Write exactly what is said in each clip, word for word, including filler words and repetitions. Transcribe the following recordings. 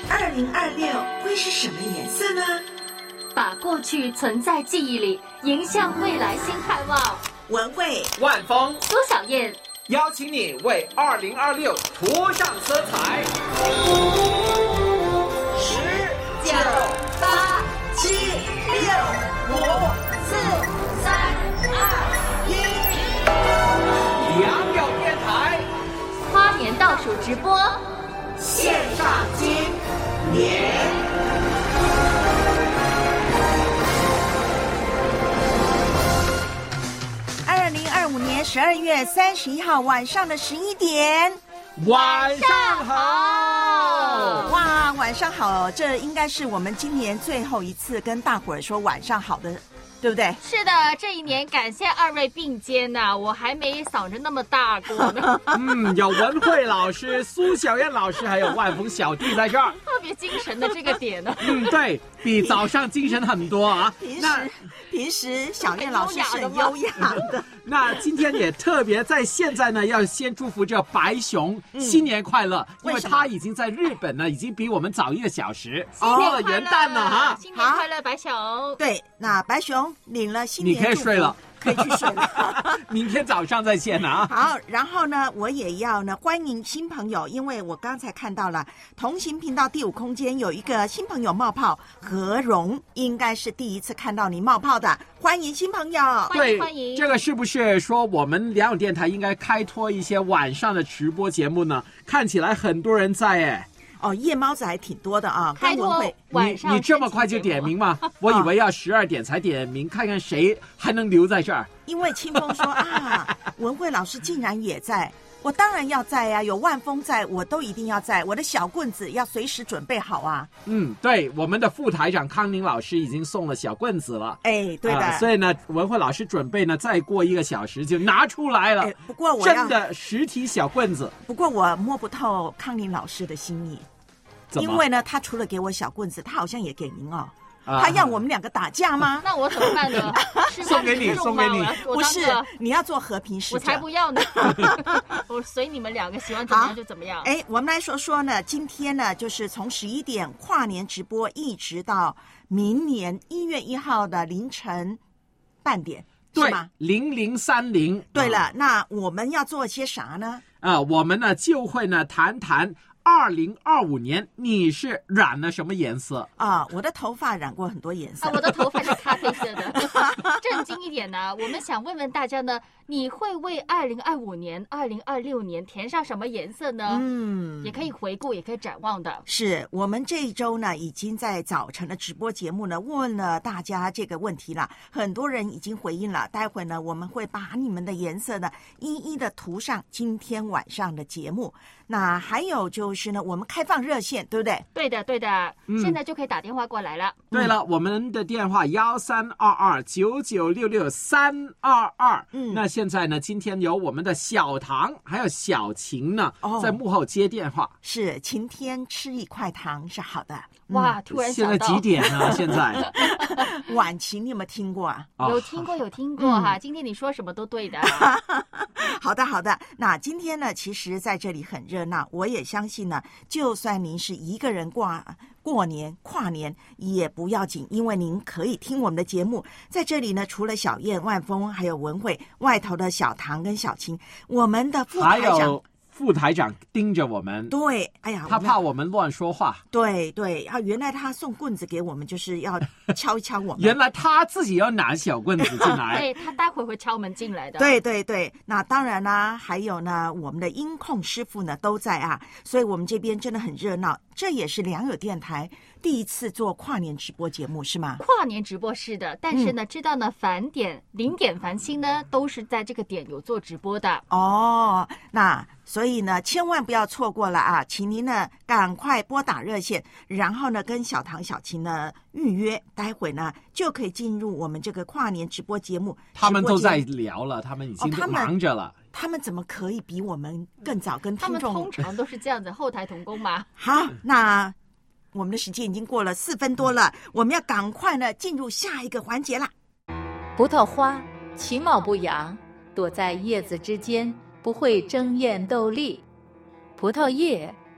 二零二六会是什么颜色呢？ 把过去存在记忆里，迎向未来新盼望。 文慧、 万峰、 苏小燕邀请你为二零二六涂上色彩。 十、九、八、七、六、五、四、三、二、 一。良友电台花年倒数直播， 线上今年。二零二五年十二月三十一号晚上的十一点， 晚上好。 哇，晚上好！这应该是我们今年最后一次跟大伙儿说晚上好的，对不对？ 是的，这一年感谢二位并肩呐、啊，我还没嗓子那么大过呢。 嗯，有文慧老师、苏小燕老师，还有万峰小弟在这儿， 特别精神的这个点呢。 嗯，对比早上精神很多啊。 平时平时小燕老师是很优雅的。 那今天也特别在现在呢，要先祝福这白熊、嗯、新年快乐，因为他已经在日本呢，已经比我们早一个小时过了元旦了哈。 新年快乐，白熊。 对，那白熊领了新年祝福， 你可以睡了。 可以去睡了。 明天早上再见啊！ 好，然后呢，我也要呢欢迎新朋友，因为我刚才看到了同行频道第五空间有一个新朋友冒泡，何荣应该是第一次看到你冒泡的，欢迎新朋友。 欢迎欢迎。 这个是不是说我们良友电台应该开拓一些晚上的直播节目呢？看起来很多人在哎。 哦，夜猫子还挺多的啊！ 开拓晚上， 你你这么快就点名吗？我以为要十二点才点名，看看谁还能留在这儿。 因为清风说啊，文慧老师竟然也在，我当然要在呀、啊，有万峰在，我都一定要在，我的小棍子要随时准备好啊。 嗯，对，我们的副台长康宁老师已经送了小棍子了。 哎，对的、呃。 所以呢，文慧老师准备呢，再过一个小时就拿出来了。 不过我要真的实体小棍子。 不过我摸不透康宁老师的心意。因为呢，他除了给我小棍子，他好像也给您哦。啊、他要我们两个打架吗？ 那我怎么办呢？ 送给你，送给你。 不是，你要做和平使者。 我才不要呢！我随你们两个喜欢怎么样就怎么样。 哎，我们来说说呢，今天呢，就是从十一点跨年直播，一直到明年一月一号的凌晨半点，是吗？ 零零三零。 对了，那我们要做些啥呢？ 啊，我们呢就会呢谈谈。二零二五年你是染了什么颜色啊？我的头发染过很多颜色， 啊、我的头发是咖啡色的。正经一点呢，我们想问问大家呢，你会为二零二五年、二零二六年填上什么颜色呢？嗯，也可以回顾，也可以展望的。 是我们这一周呢，已经在早晨的直播节目呢问了大家这个问题了，很多人已经回应了。待会呢，我们会把你们的颜色呢一一的涂上今天晚上的节目。那还有就是呢，我们开放热线，对不对？ 对的，对的，嗯、现在就可以打电话过来了。 对了，嗯、我们的电话幺三二二九九六六三二二。嗯，那现在呢，今天有我们的小唐还有小晴呢，哦、在幕后接电话。 是，晴天吃一块糖是好的。 哇，嗯、突然想到现在几点啊？现在晚晴，你有没有听过啊？ 有听过，有听过哈。嗯、今天你说什么都对的。 好的，好的。那今天呢，其实在这里很热闹，我也相信呢，就算您是一个人过过年跨年也不要紧，因为您可以听我们的节目。在这里呢，除了小燕、万峰还有文慧，外头的小唐跟小青，我们的副台长。 副台长盯着我们， 对，哎呀， 他怕我们乱说话。 对对，啊，原来他送棍子给我们，就是要敲一敲我们。 原来他自己要拿小棍子进来， 对，他待会会敲门进来的。 对对对，那当然啦，还有呢，我们的音控师傅呢都在啊，所以我们这边真的很热闹。这也是良友电台第一次做跨年直播节目，是吗？ 跨年直播是的，但是呢，嗯、知道呢，返点、零点、繁星呢，都是在这个点有做直播的。 哦，那所以呢，千万不要错过了啊！请您呢赶快拨打热线，然后呢跟小唐、小晴呢预约，待会呢就可以进入我们这个跨年直播节目。 他们都在聊了，他们已经忙着了。哦他们怎么可以比我们更早跟听众？ 他们通常都是这样子，后台同工嘛。 好，那我们的时间已经过了四分多了，我们要赶快呢进入下一个环节啦。 葡萄花其貌不扬，躲在叶子之间，不会争艳斗丽。葡萄叶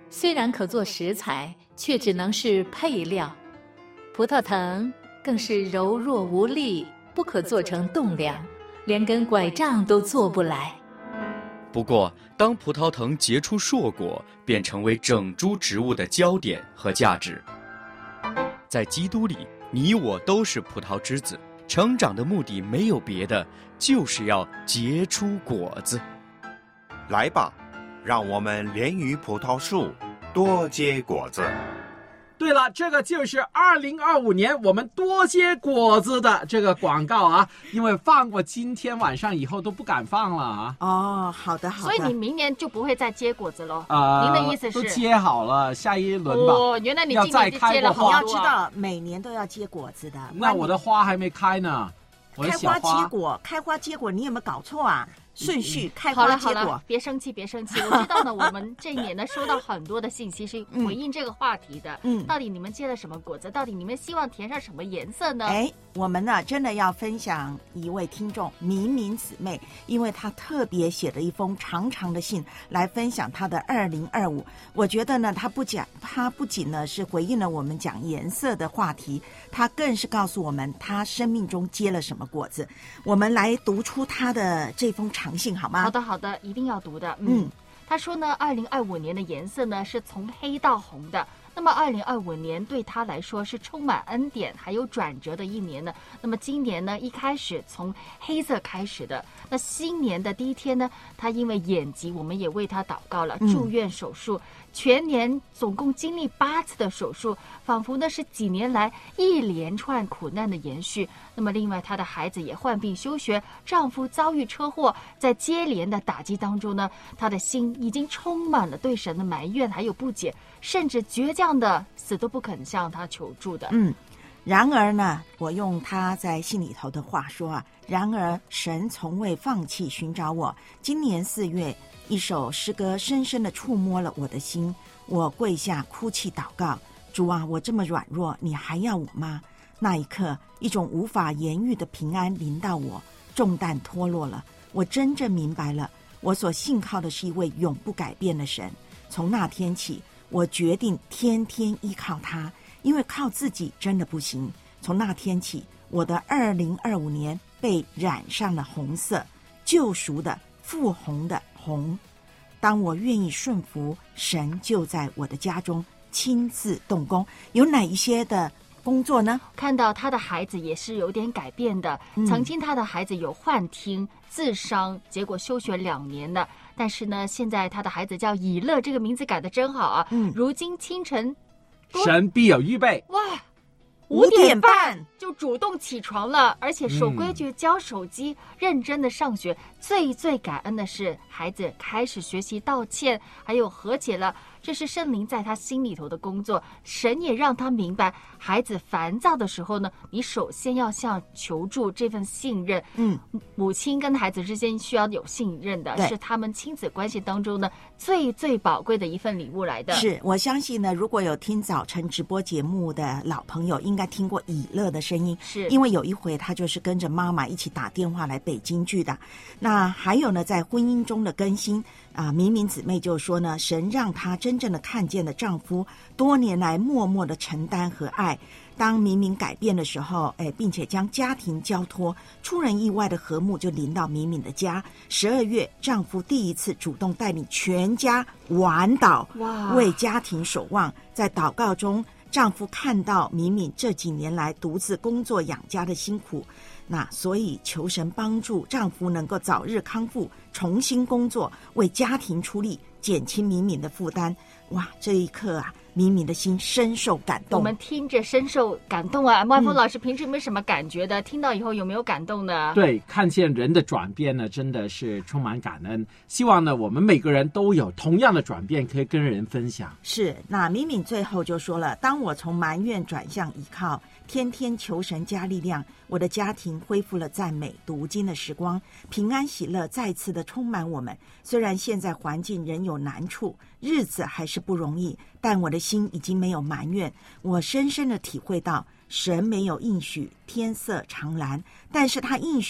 虽然可做食材，却只能是配料。葡萄藤更是柔弱无力，不可做成栋梁，连根拐杖都做不来。 不过，当葡萄藤结出硕果，便成为整株植物的焦点和价值。在基督里，你我都是葡萄枝子，成长的目的没有别的，就是要结出果子。 来吧，让我们连于葡萄树，多结果子。 对了，这个就是二零二五年我们多结果子的这个广告啊，因为放过今天晚上以后都不敢放了啊。 哦，好的好的。 所以你明年就不会再结果子了。 呃， 您的意思是都接好了，下一轮吧。 哦，原来你今年就接了好多、啊。 你要知道，每年都要结果子的。 那我的花还没开呢，我的小花。开花结果，开花结果，你有没有搞错啊？顺序开花结果。 好了好了，别生气别生气。我知道呢，我们这一年呢收到很多的信息是回应这个话题的。嗯，到底你们结了什么果子？到底你们希望填上什么颜色呢？ 哎，我们呢真的要分享一位听众明明姊妹，因为她特别写了一封长长的信来分享她的二零二五。我觉得呢，她不讲，她不仅呢是回应了我们讲颜色的话题，她更是告诉我们她生命中结了什么果子。我们来读出她的这封长信好吗？ 好的好的，一定要读的。嗯，嗯他说呢，二零二五年的颜色呢是从黑到红的。那么二零二五年对他来说是充满恩典还有转折的一年呢。那么今年呢一开始从黑色开始的。那新年的第一天呢，他因为眼疾，我们也为他祷告了，住院手术。嗯，全年总共经历八次的手术，仿佛呢是几年来一连串苦难的延续。那么另外她的孩子也患病休学，丈夫遭遇车祸，在接连的打击当中呢，她的心已经充满了对神的埋怨还有不解，甚至倔强的死都不肯向他求助的。 嗯，然而呢，我用他在信里头的话说啊，然而神从未放弃寻找我。今年四月，一首诗歌深深地触摸了我的心，我跪下哭泣祷告，主啊，我这么软弱，你还要我吗？那一刻，一种无法言喻的平安临到我，重担脱落了，我真正明白了，我所信靠的是一位永不改变的神。从那天起，我决定天天依靠他，因为靠自己真的不行。从那天起，我的二零二五年被染上了红色，救赎的复红的红。当我愿意顺服，神就在我的家中亲自动工。有哪一些的工作呢？ 看到他的孩子也是有点改变的。嗯、曾经他的孩子有幻听、自伤，结果休学两年的。但是呢，现在他的孩子叫以乐，这个名字改得真好啊！嗯，如今清晨， 神必有预备。 哇！ 五点半就主动起床了，而且守规矩，交手机，嗯、认真的上学。最最感恩的是，孩子开始学习道歉，还有和解了。这是圣灵在他心里头的工作。神也让他明白，孩子烦躁的时候呢，你首先要向求助这份信任。嗯，母亲跟孩子之间需要有信任的，是他们亲子关系当中呢最最宝贵的一份礼物来的。 是，我相信呢，如果有听早晨直播节目的老朋友，应该听过以乐的声音， 是因为有一回他就是跟着妈妈一起打电话来北京去的。那还有呢，在婚姻中的更新啊，明明姊妹就说呢，神让她真正的看见了丈夫多年来默默的承担和爱。当明明改变的时候，哎，并且将家庭交托，出人意外的和睦就临到敏敏的家。十二月，丈夫第一次主动带领全家晚祷，为家庭守望。在祷告中，丈夫看到敏敏这几年来独自工作养家的辛苦，那所以求神帮助丈夫能够早日康复，重新工作，为家庭出力，减轻敏敏的负担。哇，这一刻啊，敏敏的心深受感动。 我们听着深受感动啊！万峰老师平时有没有什么感觉的？嗯、听到以后有没有感动呢？ 对，看见人的转变呢，真的是充满感恩。希望呢，我们每个人都有同样的转变，可以跟人分享。 是，那敏敏最后就说了：当我从埋怨转向依靠，天天求神加力量，我的家庭恢复了赞美读经的时光，平安喜乐再次的充满我们。虽然现在环境仍有难处，日子还是不容易，但我的心已经没有埋怨。我深深的体会到，神没有应许天色常蓝，但是他应许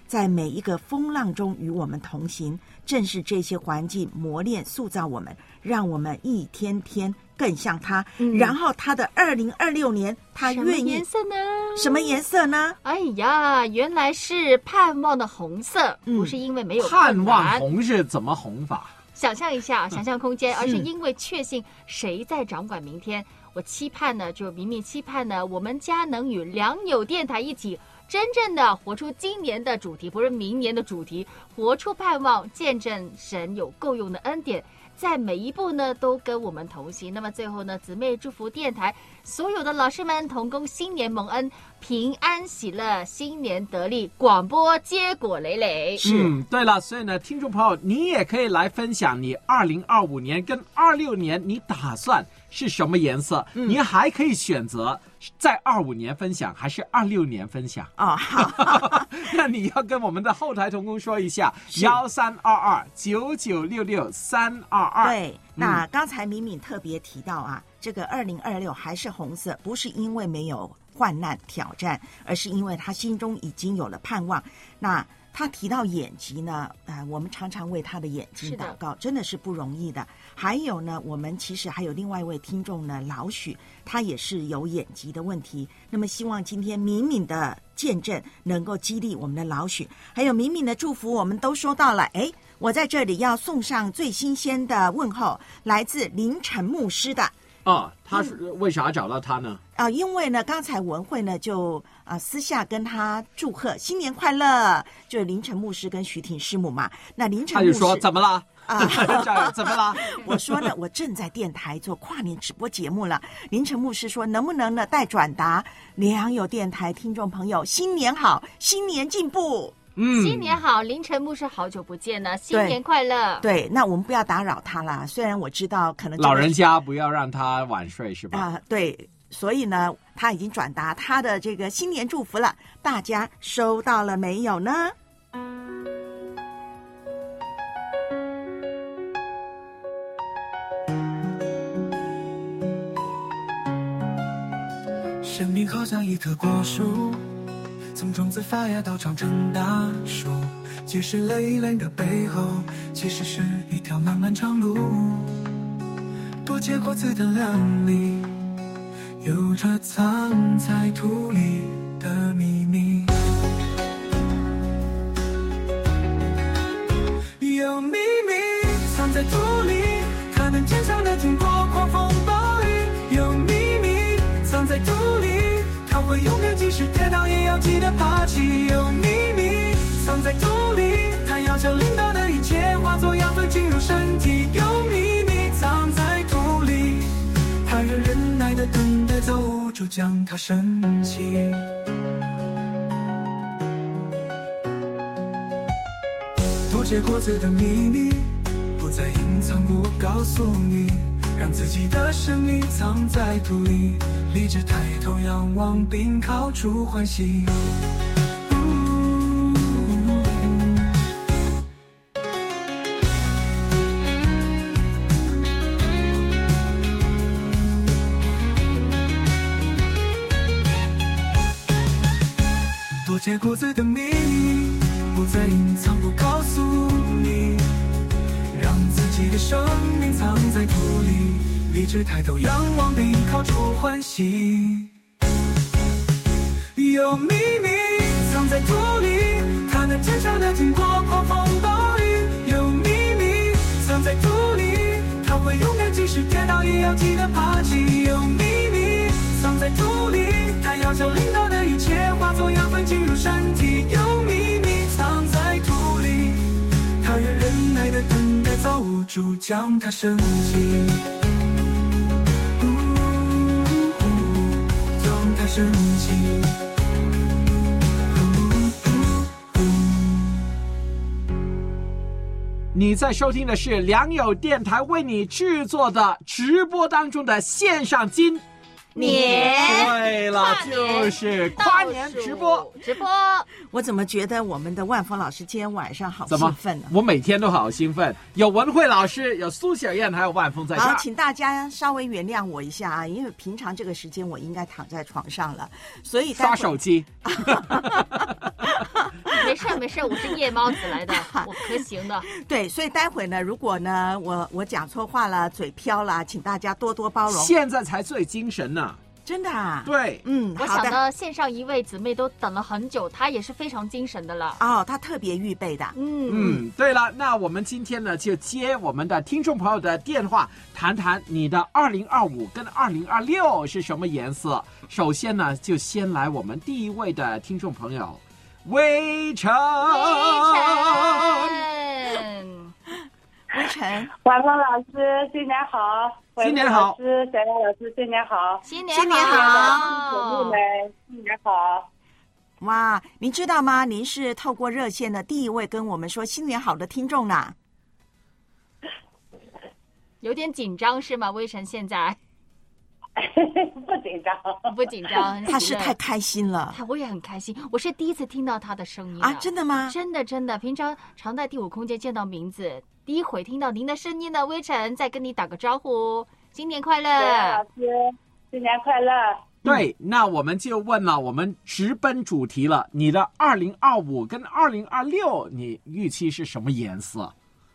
在每一个风浪中与我们同行。正是这些环境磨练塑造我们，让我们一天天更像他。嗯、然后他的二零二六年，他愿意什么颜色呢？ 什么颜色呢？ 哎呀，原来是盼望的红色， 嗯、 不是因为没有盼望红是怎么红法？ 想象一下，想象空间，而是因为确信谁在掌管明天。我期盼呢，就明明期盼呢，我们家能与良友电台一起，真正的活出今年的主题，不是明年的主题，活出盼望，见证神有够用的恩典，在每一步呢都跟我们同行。那么最后呢，姊妹祝福电台所有的老师们同工新年蒙恩，平安喜乐，新年得力，广播结果累累。 嗯，对了，所以呢，听众朋友，你也可以来分享你二零二五年跟二六年你打算是什么颜色？嗯、你还可以选择在二五年分享还是二六年分享哦。好， 那你要跟我们的后台同工说一下，幺三二二九九六六三二二。 对，那刚才敏敏特别提到啊，这个二零二六还是红色，不是因为没有患难挑战，而是因为他心中已经有了盼望。那他提到眼疾呢，呃，我们常常为他的眼睛祷告，真的是不容易的。还有呢，我们其实还有另外一位听众呢，老许，他也是有眼疾的问题。那么希望今天敏敏的见证能够激励我们的老许，还有敏敏的祝福，我们都收到了。哎，我在这里要送上最新鲜的问候，来自林晨牧师的。 哦，他是为啥找到他呢？ 啊、呃，因为呢，刚才文慧呢就啊、呃、私下跟他祝贺新年快乐，就是林晨牧师跟徐婷师母嘛。那林晨牧师他就说怎么了？啊，怎么了？ 我说呢，我正在电台做跨年直播节目了。林晨牧师说，能不能呢带转达良友电台听众朋友新年好，新年进步。 嗯，新年好，林晨牧师好久不见了，新年快乐。 对，对，那我们不要打扰他啦。虽然我知道可能、这个、 老人家不要让他晚睡是吧？ 啊、呃，对，所以呢，他已经转达他的这个新年祝福了，大家收到了没有呢？ 生命好像一棵果树，从种子发芽到长成大树，结实累累的背后，其实是一条漫漫长路。多结果子的亮丽，有着藏在土里的秘密。有秘密藏在土里，它能坚强地挺过狂风暴雨。有秘密藏在土里，它会永远即使跌倒也要记得爬起。有秘密藏在土里，它要将领导的一切化作养分进入身体。有秘密藏在土里，它仍忍耐地等待造物主将它升起。多结果子的秘密不再隐藏，不告诉你，让自己的生命藏在土里，立志抬头仰望并靠出欢喜。多结果子的秘密不再隐藏，不告诉你，让自己的生命藏在土里，立志抬头仰望并靠出欢喜。有秘密藏在土里，它能坚强地挺过狂风暴雨。有秘密藏在土里，它会永远即使跌倒也要记得爬起。有秘密藏在土里，它要将领导的一切化作养分进入身体。有秘密藏在土里，它愿忍耐地等待造物主将它升起。将它升起。 你在收听的是良友电台为你制作的直播当中的线上金年， 对了，就是跨年直播。 直播， 我怎么觉得我们的万峰老师今天晚上好兴奋呢？ 我每天都好兴奋，有文慧老师，有苏小燕，还有万峰在这儿。 好，请大家稍微原谅我一下啊，因为平常这个时间我应该躺在床上了，所以刷手机。 没事没事，我是夜猫子来的，我可行的。 对，所以待会呢，如果呢我我讲错话了，嘴飘了，请大家多多包容。 现在才最精神呢。 真的啊？ 对， 嗯， 我好的。 想呢，线上一位姊妹都等了很久，她也是非常精神的了。 哦，她特别预备的。 嗯嗯，对了，那我们今天呢就接我们的听众朋友的电话，谈谈你的二零二五跟二零二六是什么颜色。首先呢，就先来我们第一位的听众朋友，微晨。 微晨， 微晨， 婉芳老师，新年好！ 新年好！ 老师，小杨老师，新年好！ 新年新年好！ 姊妹们，新年好！ 哇，您知道吗？您是透过热线的第一位跟我们说新年好的听众呢。 有点紧张是吗？微晨现在不紧张， 不紧张， 他是太开心了。 我也很开心，我是第一次听到他的声音啊！真的吗？ 真的真的，平常常在第五空间见到名字，第一回听到您的声音呢。微晨，再跟你打个招呼，新年快乐！ 老师，新年快乐！ 对，那我们就问了，我们直奔主题了。你的二零二五跟二零二六，你预期是什么颜色？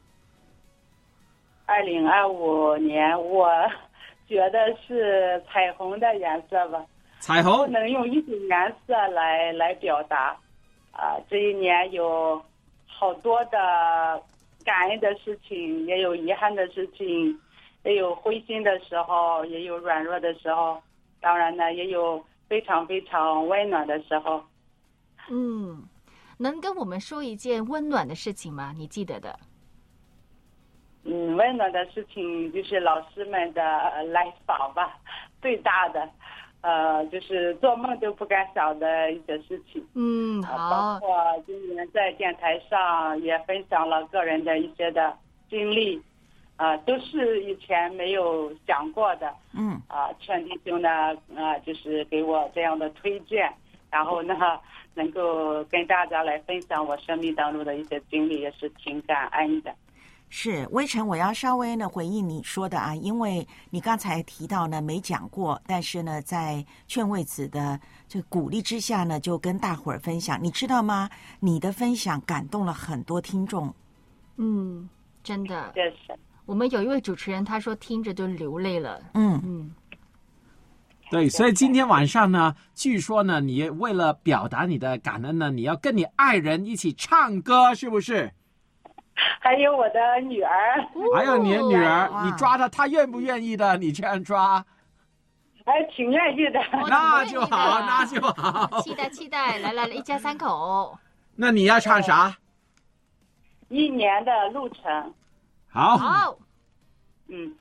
二零二五年，我觉得是彩虹的颜色吧。 彩虹不能用一种颜色来来表达。啊、呃，这一年有好多的感恩的事情，也有遗憾的事情，也有灰心的时候，也有软弱的时候，当然呢，也有非常非常温暖的时候。 嗯，能跟我们说一件温暖的事情吗？你记得的？ 嗯，温暖的事情就是老师们的来访吧，最大的，呃，就是做梦都不敢想的一些事情。 嗯，好。 包括今年在电台上也分享了个人的一些的经历，啊、呃，都是以前没有想过的。 嗯。 啊、呃，劝弟兄呢，啊、呃，就是给我这样的推荐，然后呢，能够跟大家来分享我生命当中的一些经历，也是挺感恩的。 是微晨，我要稍微呢回应你说的啊，因为你刚才提到呢没讲过，但是呢在劝慰子的这个鼓励之下呢，就跟大伙儿分享，你知道吗？你的分享感动了很多听众。 嗯，真的。 这是。 我们有一位主持人，他说听着就流泪了。 嗯嗯。 对，所以今天晚上呢，据说呢，你为了表达你的感恩呢，你要跟你爱人一起唱歌，是不是？ 还有我的女儿， 还有你的女儿， 哇你抓她，她愿不愿意的？你这样抓， 还挺愿意的。 那就好，那就好。 期待期待，来来来，一家三口。 那你要唱啥？ 一年的路程。 好。 好。 嗯。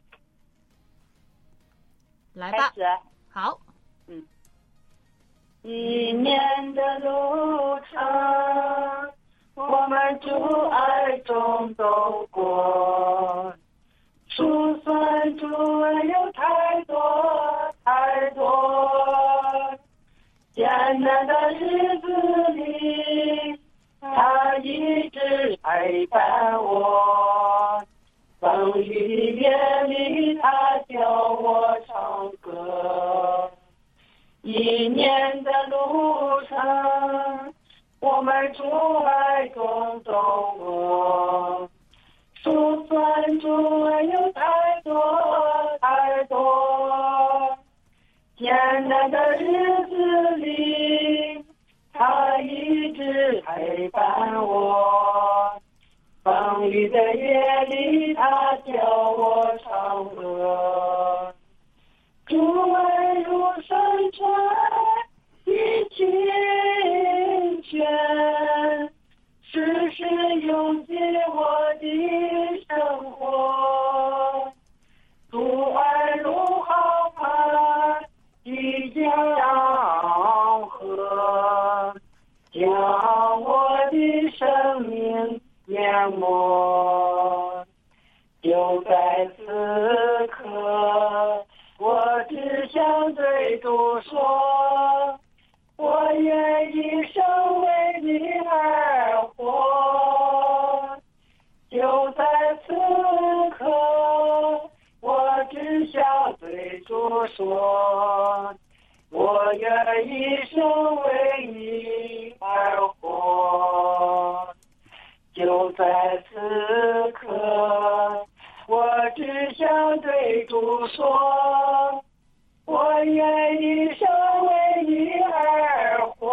来吧。 开始。 好。 嗯。一年的路程。我们主爱中走过，数算主恩有太多太多，艰难的日子里，他一直陪伴我，风雨夜里他教我唱歌，一年的路程。我们主爱中走过，数算主爱有太多太多，艰难的日子里，他一直陪伴我，风雨的夜里，他教我唱歌，主爱如山川，一起。时时拥挤我的生活，主爱如浩瀚的江河，将我的生命淹没。就在此刻，我只想对主说。我愿一生为你而活，就在此刻，我只想对主说，我愿一生为你而而活。就在此刻，我只想对主说，我愿一生为你而活。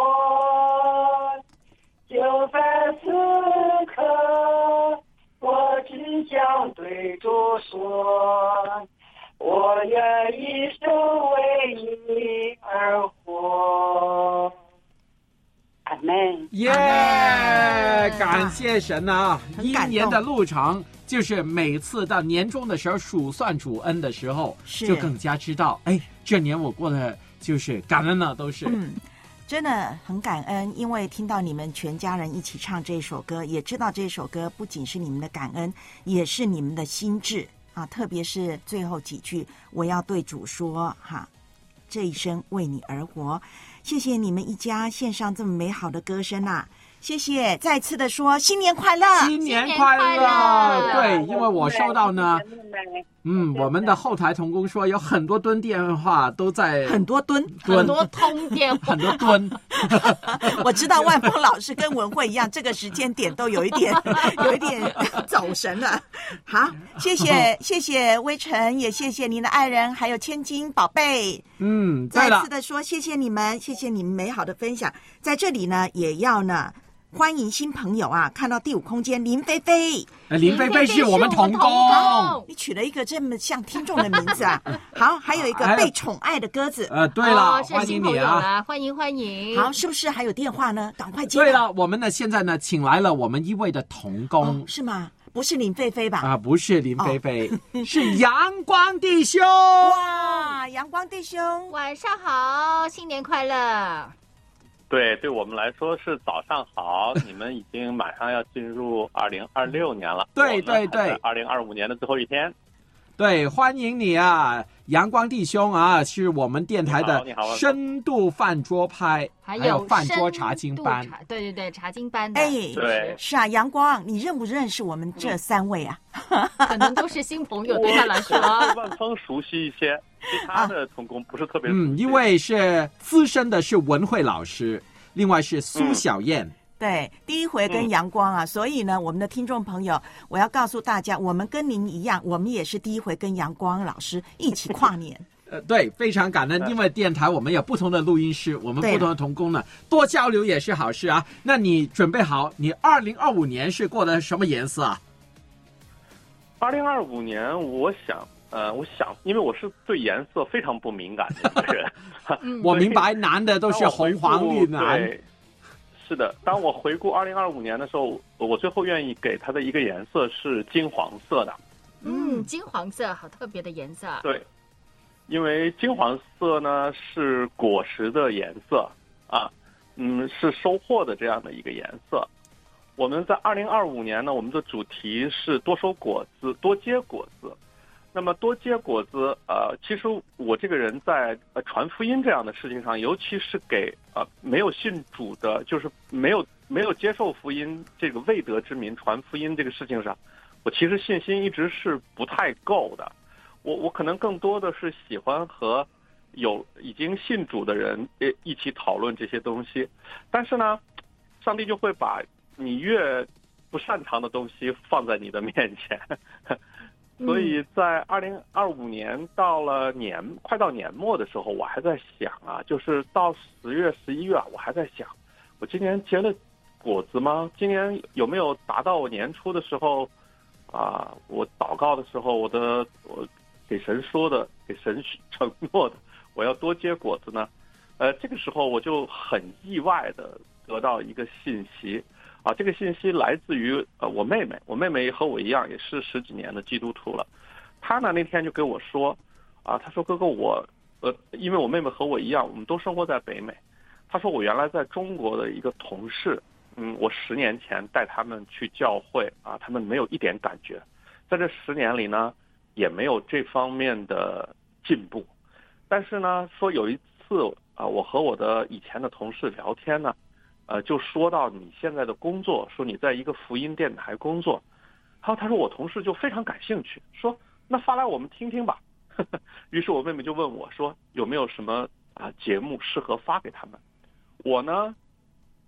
就在此刻，我只想对主说，我愿一生为你而活。阿门。 耶、感谢神啊！一很感动年的路程，就是每次到年终的时候数算主恩的时候， 是就更加知道，哎，这年我过得就是感恩了，都是。 嗯，真的很感恩，因为听到你们全家人一起唱这首歌，也知道这首歌不仅是你们的感恩，也是你们的心志啊。特别是最后几句，我要对主说哈，这一生为你而活。谢谢你们一家献上这么美好的歌声啊！谢谢，再次的说新年快乐， 新年新年快快乐！ 乐对，因为我收到呢，嗯，我们的后台同工说有很多吨电话都在很多吨， 吨很多通电话， 很多吨， 我知道万峰老师跟文慧一样，这个时间点都有一点有一点走神了。好，谢谢谢谢微尘，也谢谢您的爱人，还有千金宝贝。 嗯，对了再次，的说，谢谢你们，谢谢你们美好的分享。在这里呢，也要呢欢迎新朋友啊，看到第五空间林菲菲。 呃林菲菲是我们同工， 工你取了一个这么像听众的名字啊！好，还有一个还有被宠爱的鸽子。 呃，对了， 哦是欢新朋友迎你啊！ 啦，欢迎欢迎。 好，是不是还有电话呢？赶快接。 对了，我们呢现在呢请来了我们一位的同工哦，是吗？不是林菲菲吧？ 啊，不是林菲菲，是阳光弟兄。 哇，阳光弟兄， 晚上好，新年快乐！ 对，对我们来说是早上好，你们已经马上要进入二零二六年了。 对对对， 二零二五年的最后一天。 对，欢迎你啊，阳光弟兄啊，是我们电台的你好你好深度饭桌派， 还有饭桌深茶经班度。茶对对对，茶经班的， 哎对是啊，阳光，你认不认识我们这三位啊？ 可能都是新朋友，对他来说。 我对万峰熟悉一些，其他的同工不是特别熟悉。 嗯，一位是资深的是文慧老师，另外是苏小燕。 对，第一回跟阳光啊，所以呢，我们的听众朋友，我要告诉大家，我们跟您一样，我们也是第一回跟阳光老师一起跨年。 呃，对，非常感恩，因为电台我们有不同的录音室，我们对不同的同工呢，多交流也是好事啊。那你准备好，你二零二五年是过的什么颜色啊？ 二零二五年，我想，呃，我想，因为我是对颜色非常不敏感的一个人， 嗯我明白，男的都是红黄绿蓝。 对，是的，当我回顾二零二五年的时候，我最后愿意给它的一个颜色是金黄色的。 嗯，金黄色，好特别的颜色。 对，因为金黄色呢是果实的颜色啊，嗯，是收获的这样的一个颜色。我们在二零二五年呢，我们的主题是多收果子，多结果子。那么多结果子，呃，其实我这个人在呃传福音这样的事情上，尤其是给呃没有信主的，就是没有没有接受福音这个未得之民传福音这个事情上，我其实信心一直是不太够的。我我可能更多的是喜欢和有已经信主的人呃一起讨论这些东西，但是呢，上帝就会把你越不擅长的东西放在你的面前。所以在二零二五年到了年快到年末的时候，我还在想啊，就是到十月十一月啊，我还在想，我今年结了果子吗？今年有没有达到我年初的时候啊，我祷告的时候，我的我给神说的，给神承诺的，我要多结果子呢？呃，这个时候我就很意外的得到一个信息。啊，这个信息来自于呃我妹妹，我妹妹和我一样，也是十几年的基督徒了。她呢那天就跟我说，啊，她说哥哥我，呃，因为我妹妹和我一样，我们都生活在北美。她说我原来在中国的一个同事，嗯，我十年前带他们去教会啊，他们没有一点感觉，在这十年里呢，也没有这方面的进步。但是呢，说有一次啊，我和我的以前的同事聊天呢。呃，就说到你现在的工作，说你在一个福音电台工作，然后他说我同事就非常感兴趣，说那发来我们听听吧。于是我妹妹就问我说有没有什么啊节目适合发给他们。我呢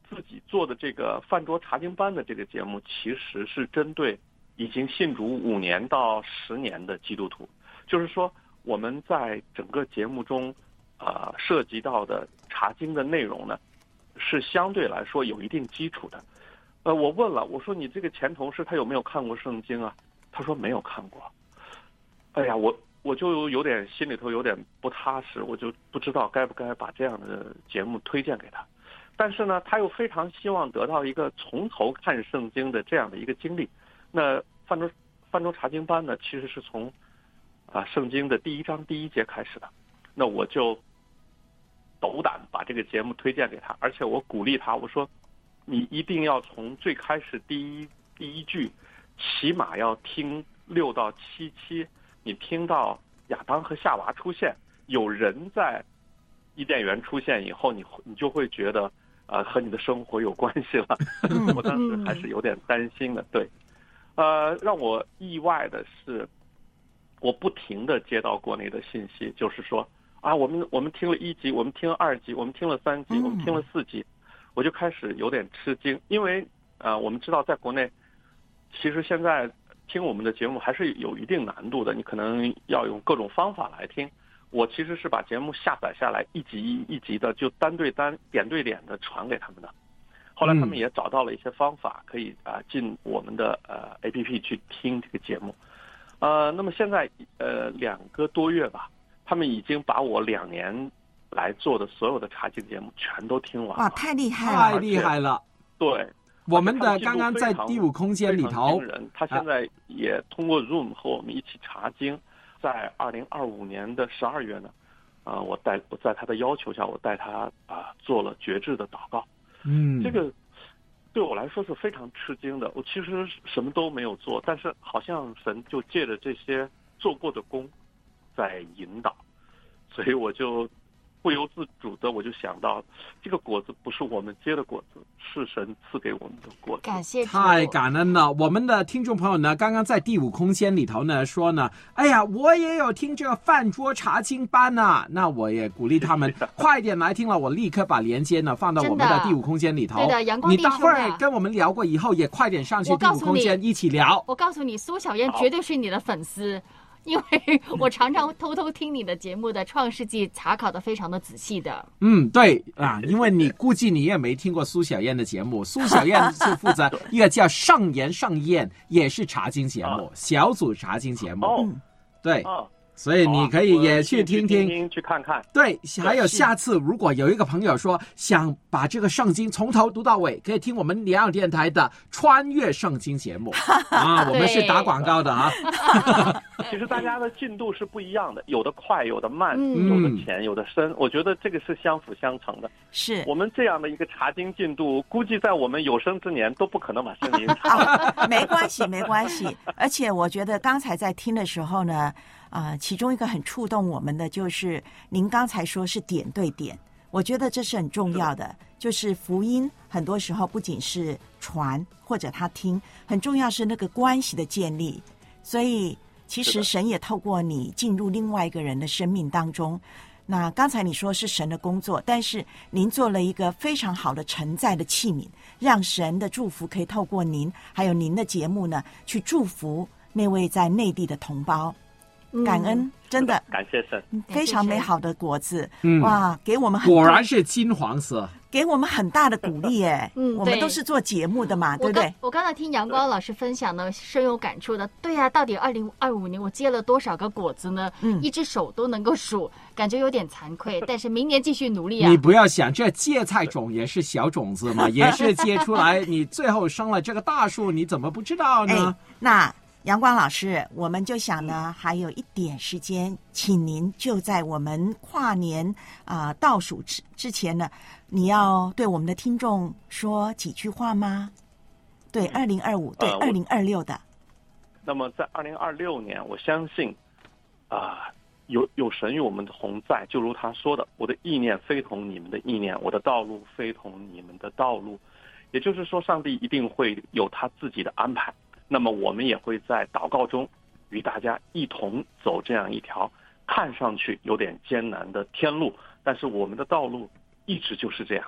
自己做的这个饭桌查经班的这个节目，其实是针对已经信主五年到十年的基督徒，就是说我们在整个节目中，呃，涉及到的查经的内容呢，是相对来说有一定基础的。呃，我问了，我说你这个前同事他有没有看过圣经啊？他说没有看过。哎呀，我我就有点心里头有点不踏实，我就不知道该不该把这样的节目推荐给他。但是呢，他又非常希望得到一个从头看圣经的这样的一个经历。那泛舟泛舟查经班呢，其实是从啊圣经的第一章第一节开始的。那我就斗胆把这个节目推荐给他，而且我鼓励他，我说你一定要从最开始第一第一句，起码要听六到七期，你听到亚当和夏娃出现，有人在伊甸园出现以后，你你就会觉得呃和你的生活有关系了。我当时还是有点担心的，对。呃，让我意外的是，我不停的接到国内的信息，就是说啊，我们我们听了一集，我们听了二集，我们听了三集，我们听了四集，我就开始有点吃惊，因为呃，我们知道在国内，其实现在听我们的节目还是有一定难度的，你可能要用各种方法来听。我其实是把节目下载下来，一集一集的就单对单、点对点的传给他们的。后来他们也找到了一些方法，可以啊、呃、进我们的呃 A P P 去听这个节目。呃，那么现在呃两个多月吧，他们已经把我两年来做的所有的查经节目全都听完了。 哇，太厉害了！ 太厉害了！ 对， 我们的刚刚在第五空间里头， 他现在也通过 Zoom 和我们一起查经。在二零二五年的十二月呢，啊、呃，我带我在他的要求下，我带他啊、呃、做了绝志的祷告。 嗯， 这个对我来说是非常吃惊的。我其实什么都没有做，但是好像神就借着这些做过的功在引导，所以我就不由自主的我就想到，这个果子不是我们结的果子，是神赐给我们的果子。 感谢主， 太感恩了。我们的听众朋友呢，刚刚在第五空间里头呢说呢，哎呀，我也有听这个饭桌查经班呐、啊，那我也鼓励他们快点来听了，我立刻把连接呢放到我们的第五空间里头。 对的，阳光你弟兄、啊、 待会儿跟我们聊过以后，也快点上去第五空间一起聊。 我告诉你，苏小燕绝对是你的粉丝。因为我常常偷偷听你的节目的《创世纪》，查考的非常的仔细的。 嗯，对啊，因为你估计你也没听过苏小燕的节目，苏小燕是负责一个叫上言上宴，也是查经节目，小组查经节目。 哦， 对。哦，所以你可以也去听听， 去, 听去看看。 对，还有下次如果有一个朋友说想把这个圣经从头读到尾，可以听我们联合电台的穿越圣经节目啊，我们是打广告的啊。 其实大家的进度是不一样的，有的快，有的慢， 嗯、 有的浅，有的深。我觉得这个是相辅相成的。 是我们这样的一个查经进度，估计在我们有生之年都不可能把圣经查。 啊，没关系，没关系。而且我觉得刚才在听的时候呢。啊、呃，其中一个很触动我们的就是您刚才说是点对点，我觉得这是很重要的。就是福音很多时候不仅是传或者他听，很重要是那个关系的建立。所以其实神也透过你进入另外一个人的生命当中。那刚才你说是神的工作，但是您做了一个非常好的承载的器皿，让神的祝福可以透过您还有您的节目呢，去祝福那位在内地的同胞。感恩、嗯、真的感谢神， 非常美好的果子、 嗯、 哇，给我们很果然是金黄色， 给我们很大的鼓励耶。 嗯， 我们都是做节目的嘛，对不对？ 我刚才听阳光老师分享呢，深有感触的。对啊，到底二零二五年我结了多少个果子呢？嗯，一只手都能够数，感觉有点惭愧。但是明年继续努力啊！ 你不要想，这芥菜种也是小种子嘛，也是结出来，你最后生了这个大树，你怎么不知道呢？ 哎、那。阳光老师，我们就想呢，还有一点时间，请您就在我们跨年啊、呃、倒数之之前呢，你要对我们的听众说几句话吗？对，二零二五，对，二零二六的。 那么在二零二六年，我相信啊、呃，有有神与我们同在，就如他说的，我的意念非同你们的意念，我的道路非同你们的道路。也就是说，上帝一定会有他自己的安排。那么我们也会在祷告中与大家一同走这样一条看上去有点艰难的天路，但是我们的道路一直就是这样的。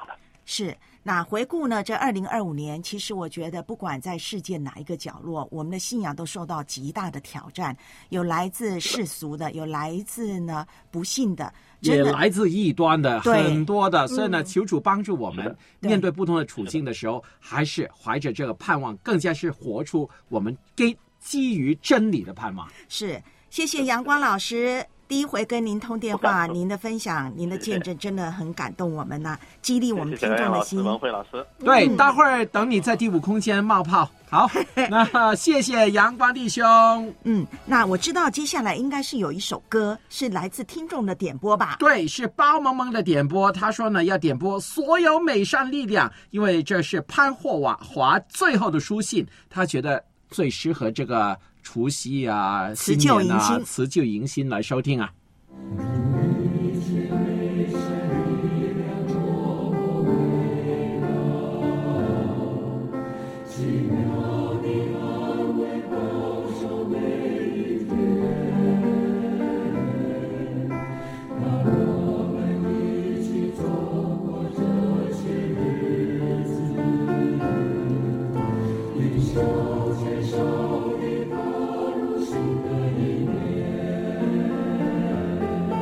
是，那回顾呢？这二零二五年，其实我觉得，不管在世界哪一个角落，我们的信仰都受到极大的挑战，有来自世俗的，有来自呢不信的， 也来自异端的， 对很多的。所以呢，求主帮助我们对面对不同的处境的时候，还是怀着这个盼望，更加是活出我们给基于真理的盼望。 是，谢谢阳光老师。第一回跟您通电话，您的分享、您的见证真的很感动我们呐、啊，激励我们听众的心。 谢谢文慧老师， 对， 嗯、 待会儿等你在第五空间冒泡。好，那谢谢阳光弟兄。 嗯，那我知道接下来应该是有一首歌是来自听众的点播吧？ 对，是包萌萌的点播。他说呢，要点播所有美善力量，因为这是潘霍华华最后的书信，他觉得最适合这个除夕啊、 辞新年啊、 旧迎新、 辞旧迎新来收听啊。 手牵手地踏入新的一年。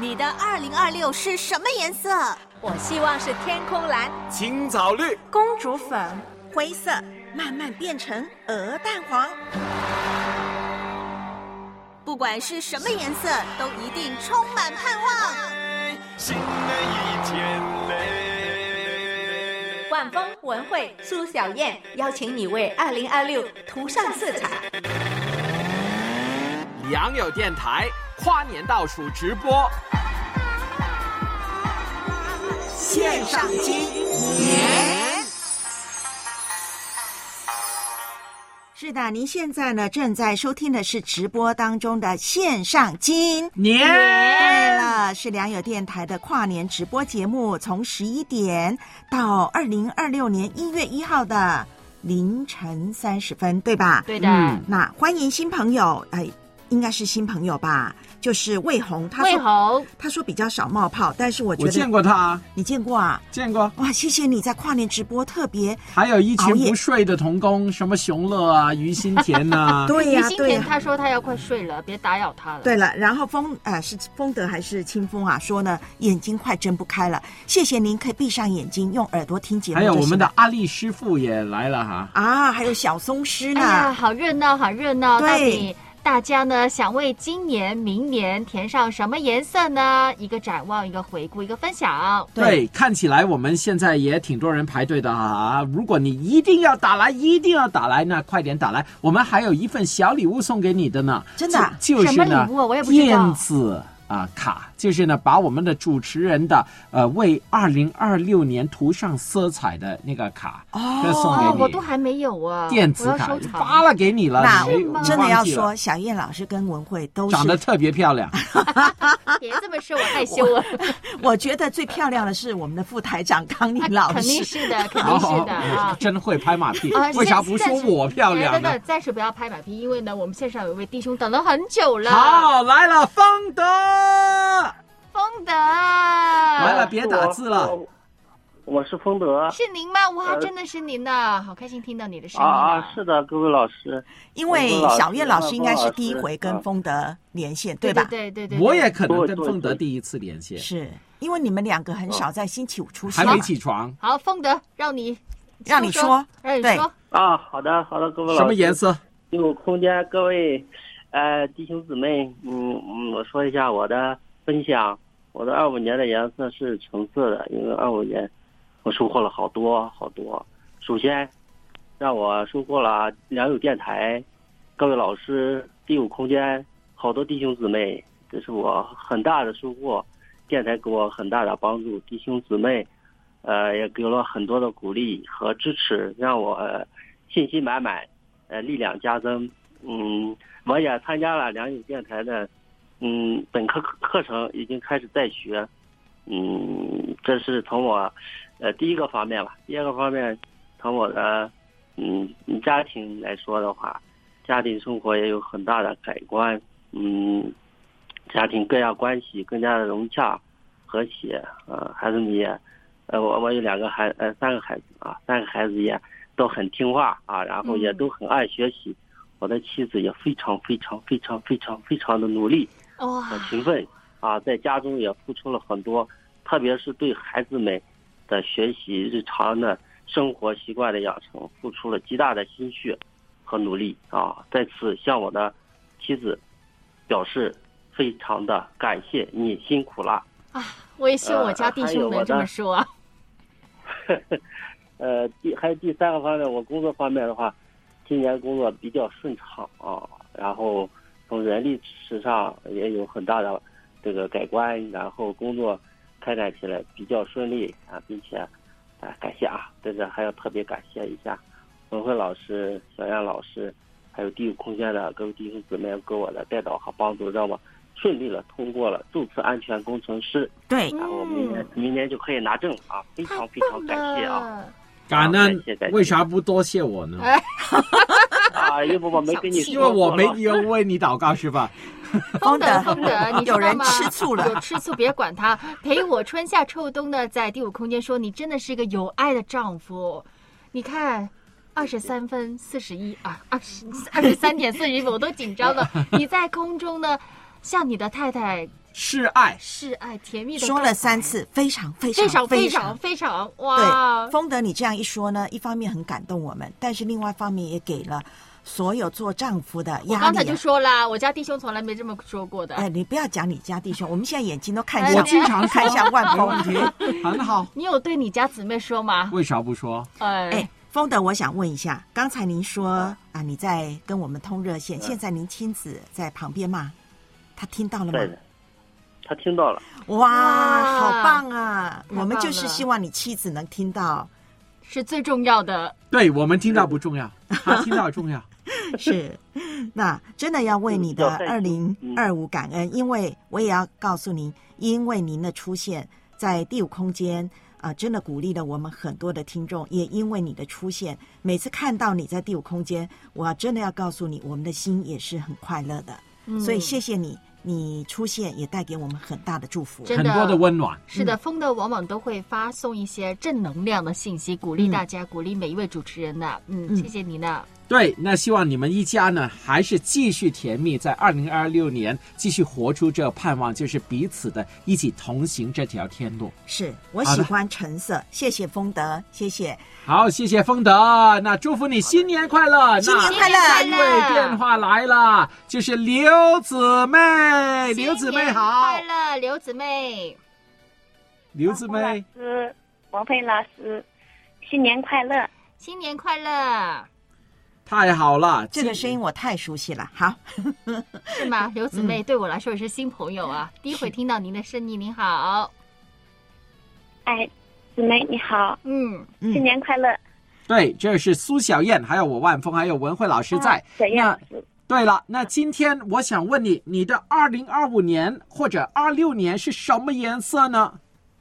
你的二零二六是什么颜色？ 我希望是天空蓝、 青草绿、 公主粉、 灰色慢慢变成鹅蛋黄。 不管是什么颜色，都一定充满盼望。 新的一天嘞！ 万丰文慧苏小燕邀请你为二零二六涂上色彩。 良友电台跨年倒数直播， 线上金年。是的，您现在呢正在收听的是直播当中的线上金年。 对了，是良友电台的跨年直播节目，从十一点到二零二六年一月一号的凌晨三十分，对吧？ 对的。 嗯、 那欢迎新朋友，哎，应该是新朋友吧？就是魏红，他说魏红， 他说比较少冒泡，但是我觉得我见过他， 你见过啊？ 见过。 哇，谢谢你在跨年直播特别， 还有一群不睡的童工，什么熊乐啊、于心田呐、啊。 对呀、啊， 于心田他说他要快睡了，别打扰他了。 对了，然后风呃是风德还是清风啊？说呢眼睛快睁不开了，谢谢您，可以闭上眼睛，用耳朵听节目。 还有我们的阿丽师傅也来了哈。 啊，还有小松狮呢。 哎呀，好热闹，好热闹！ 对。 到底大家呢想为今年、明年填上什么颜色呢？一个展望，一个回顾，一个分享。 对，对，看起来我们现在也挺多人排队的啊！如果你一定要打来，一定要打来，那快点打来，我们还有一份小礼物送给你的呢。 真的、啊？ 就就是呢， 什么礼物我也不知道。 电子啊卡，就是呢，把我们的主持人的呃为二零二六年涂上色彩的那个卡， 哦， 送给你。 我都还没有啊， 电子卡发了给你了。 那你真的要说，小燕老师跟文慧都是长得特别漂亮。 别这么说，我害羞啊。 我, 我觉得最漂亮的是我们的副台长康宁老师， 肯定是的，肯定是的啊！ 真会拍马屁， 啊、 为啥不说我漂亮呢？ 等等，暂时不要拍马屁，因为呢，我们线上有一位弟兄等了很久了。 好，来了，丰德。 丰德来了，别打字了。 我, 我是丰德， 是您吗？哇，真的是您呐！好开心听到你的声音啊！啊，是的，各位老师。 因为小燕老师应该是第一回跟丰德连线，对吧？ 对对对。 我也可能跟丰德第一次连线， 是因为你们两个很少在星期五出现， 还没起床。 好，丰德，让你让你说， 让你说啊！好的，好的，各位老师。 什么颜色？ 有空间，各位呃弟兄姊妹，嗯嗯，我说一下我的分享。我的二五年的颜色是橙色的，因为二五年我收获了好多好多。首先，让我收获了良友电台、各位老师、第五空间、好多弟兄姊妹，这是我很大的收获。电台给我很大的帮助，弟兄姊妹，呃，也给了很多的鼓励和支持，让我、呃、信心满满，呃，力量加增。嗯，我也参加了良友电台的。嗯，本科课程已经开始在学，嗯，这是从我，呃，第一个方面吧。第二个方面，从我的，嗯，家庭来说的话，家庭生活也有很大的改观，嗯，家庭各样关系更加的融洽、和谐，呃，孩子们也，呃，我我有两个孩，呃，三个孩子啊，三个孩子也都很听话啊，然后也都很爱学习。嗯、我的妻子也非常非常非常非常非常的努力。很勤奋啊，在家中也付出了很多，特别是对孩子们的学习、日常的生活习惯的养成，付出了极大的心血和努力啊！在此向我的妻子表示非常的感谢，你辛苦了啊！我也希望我家弟兄能这么说啊。 呃，第还有第三个方面，我工作方面的话，今年工作比较顺畅啊，然后。从人力池上也有很大的这个改观，然后工作开展起来比较顺利啊，并且啊感谢啊，这个还要特别感谢一下文慧老师、小燕老师，还有第五空间的各位弟兄姊妹给我的带导和帮助，让我顺利了通过了注册安全工程师。 对， 然后明年、嗯、明年就可以拿证啊，非常非常感谢啊！ 感恩，为啥不多谢我呢？ 啊，因为我没跟你说， 因为我没有为你祷告是吧？ 丰德，丰德，你有人吃醋了， 有吃醋别管他。陪我春夏秋冬呢，在第五空间说你真的是个有爱的丈夫。你看，二十三分四十一啊，二十二十三点四十一分，我都紧张了。你在空中呢，向你的太太示爱， 示爱，甜蜜的说了三次，非常非常非常非常常非常哇！ 对，丰德你这样一说呢，一方面很感动我们，但是另外一方面也给了所有做丈夫的压力、啊。 我刚才就说啦，我家弟兄从来没这么说过的。 哎，你不要讲你家弟兄，我们现在眼睛都看向， 我经常看向万没问题，很好。 你有对你家姊妹说吗？ 为啥不说？ 哎。 哎丰德，我想问一下，刚才您说啊，你在跟我们通热线，现在您亲子在旁边吗？他听到了吗？ 对的，他听到了。 哇， 哇好棒啊！ 太棒了我们就是希望你妻子能听到， 是最重要的。 对，我们听到不重要，他听到重要。 是，那真的要为你的二零二五感恩，因为我也要告诉您，因为您的出现在第五空间。啊、呃，真的鼓励了我们很多的听众，也因为你的出现，每次看到你在第五空间，我真的要告诉你，我们的心也是很快乐的。嗯、所以谢谢你，你出现也带给我们很大的祝福， 很多的温暖。 是的，丰德往往都会发送一些正能量的信息，鼓励大家，嗯、鼓励每一位主持人的。嗯，嗯谢谢你呢。 对，那希望你们一家呢，还是继续甜蜜，在二零二六年继续活出这盼望，就是彼此的一起同行这条天路。 是我喜欢橙色，谢谢丰德，谢谢。 好，谢谢丰德，那祝福你新年快乐， 新年快乐。 那一位电话来了，就是刘姊妹，刘姊妹好， 快乐，刘姊妹， 刘姊妹， 老师，王菲老师，新年快乐， 新年快乐。 太好了， 这个声音我太熟悉了。好， 是吗？刘姊妹、嗯、对我来说也是新朋友啊，第一回听到您的声音。您好， 哎，姊妹你好， 嗯， 新年快乐。 对，这是苏小燕，还有我万峰，还有文慧老师在。 啊、小燕老师。 对了，那今天我想问你，你的二零二五年或者二六年是什么颜色呢？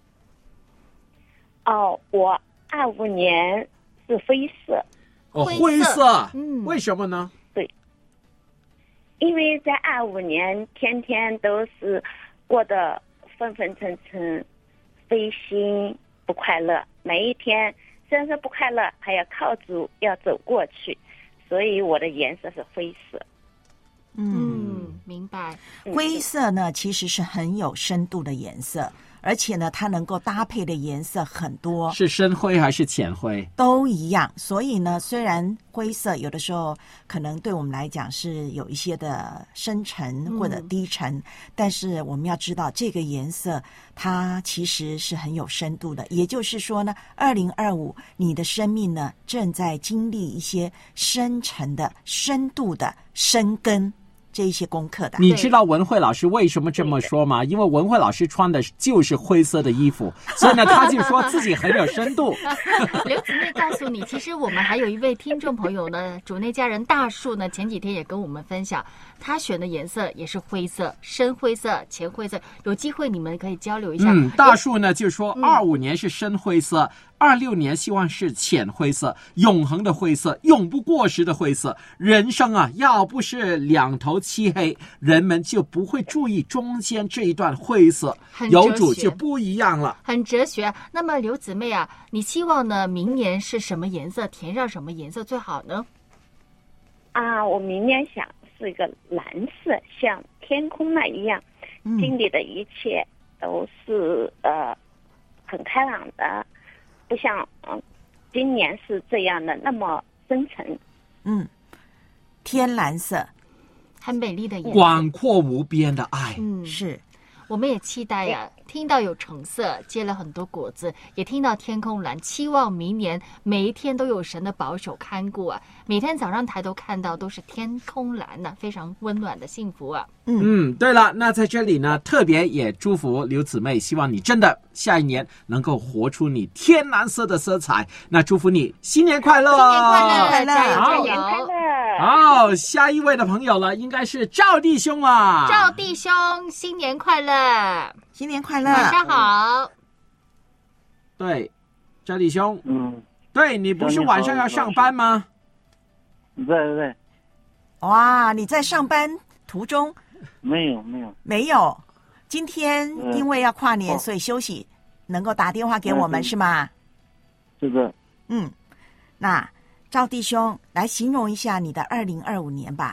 哦，我二五年是灰色。 哦，灰色，嗯，为什么呢？ 对，因为在二五年天天都是过得昏昏沉沉、费心、不快乐。每一天虽然说不快乐，还要靠住，要走过去，所以我的颜色是灰色。 嗯，明白。 灰色呢，其实是很有深度的颜色。而且呢，它能够搭配的颜色很多， 是深灰还是浅灰都一样。所以呢，虽然灰色有的时候可能对我们来讲是有一些的深沉或者低沉，嗯、但是我们要知道这个颜色它其实是很有深度的。也就是说呢，二零二五你的生命呢正在经历一些深沉的、深度的深耕。这一些功课的， 你知道文慧老师为什么这么说吗？因为文慧老师穿的就是灰色的衣服，所以呢，他就说自己很有深度。 刘姊妹告诉你，其实我们还有一位听众朋友呢，主内家人大树呢，前几天也跟我们分享，他选的颜色也是灰色，深灰色、浅灰色，有机会你们可以交流一下。 嗯，大树呢就说二五年是深灰色。嗯二六年希望是浅灰色，永恒的灰色，永不过时的灰色。人生啊，要不是两头漆黑，人们就不会注意中间这一段灰色，有主就不一样了。 很哲学。那么刘姊妹啊，你希望呢明年是什么颜色，填上什么颜色最好呢？ 啊，我明年想是一个蓝色，像天空那一样，嗯、经历的一切都是呃很开朗的。不像嗯，今年是这样的那么深沉。 嗯，天蓝色， 很美丽的颜色， 广阔无边的爱。 嗯， 是， 我们也期待呀、啊。听到有橙色结了很多果子，也听到天空蓝，期望明年每一天都有神的保守看顾啊！每天早上抬头看到都是天空蓝呐、啊，非常温暖的幸福啊！ 嗯，对了，那在这里呢，特别也祝福刘姊妹，希望你真的下一年能够活出你天蓝色的色彩。那祝福你新年快乐， 新年快乐， 快乐， 加油！快乐！ 好，下一位的朋友了，应该是赵弟兄了。 赵弟兄，新年快乐！ 新年快乐！ 晚上好。 对，赵弟兄， 嗯， 对你不是晚上要上班吗？ 对对对。 哇，你在上班途中？ 没有没有没有。今天因为要跨年， 嗯、 所以休息，能够打电话给我们、嗯、是吗？ 是的。 嗯，那赵弟兄来形容一下你的二零二五年吧。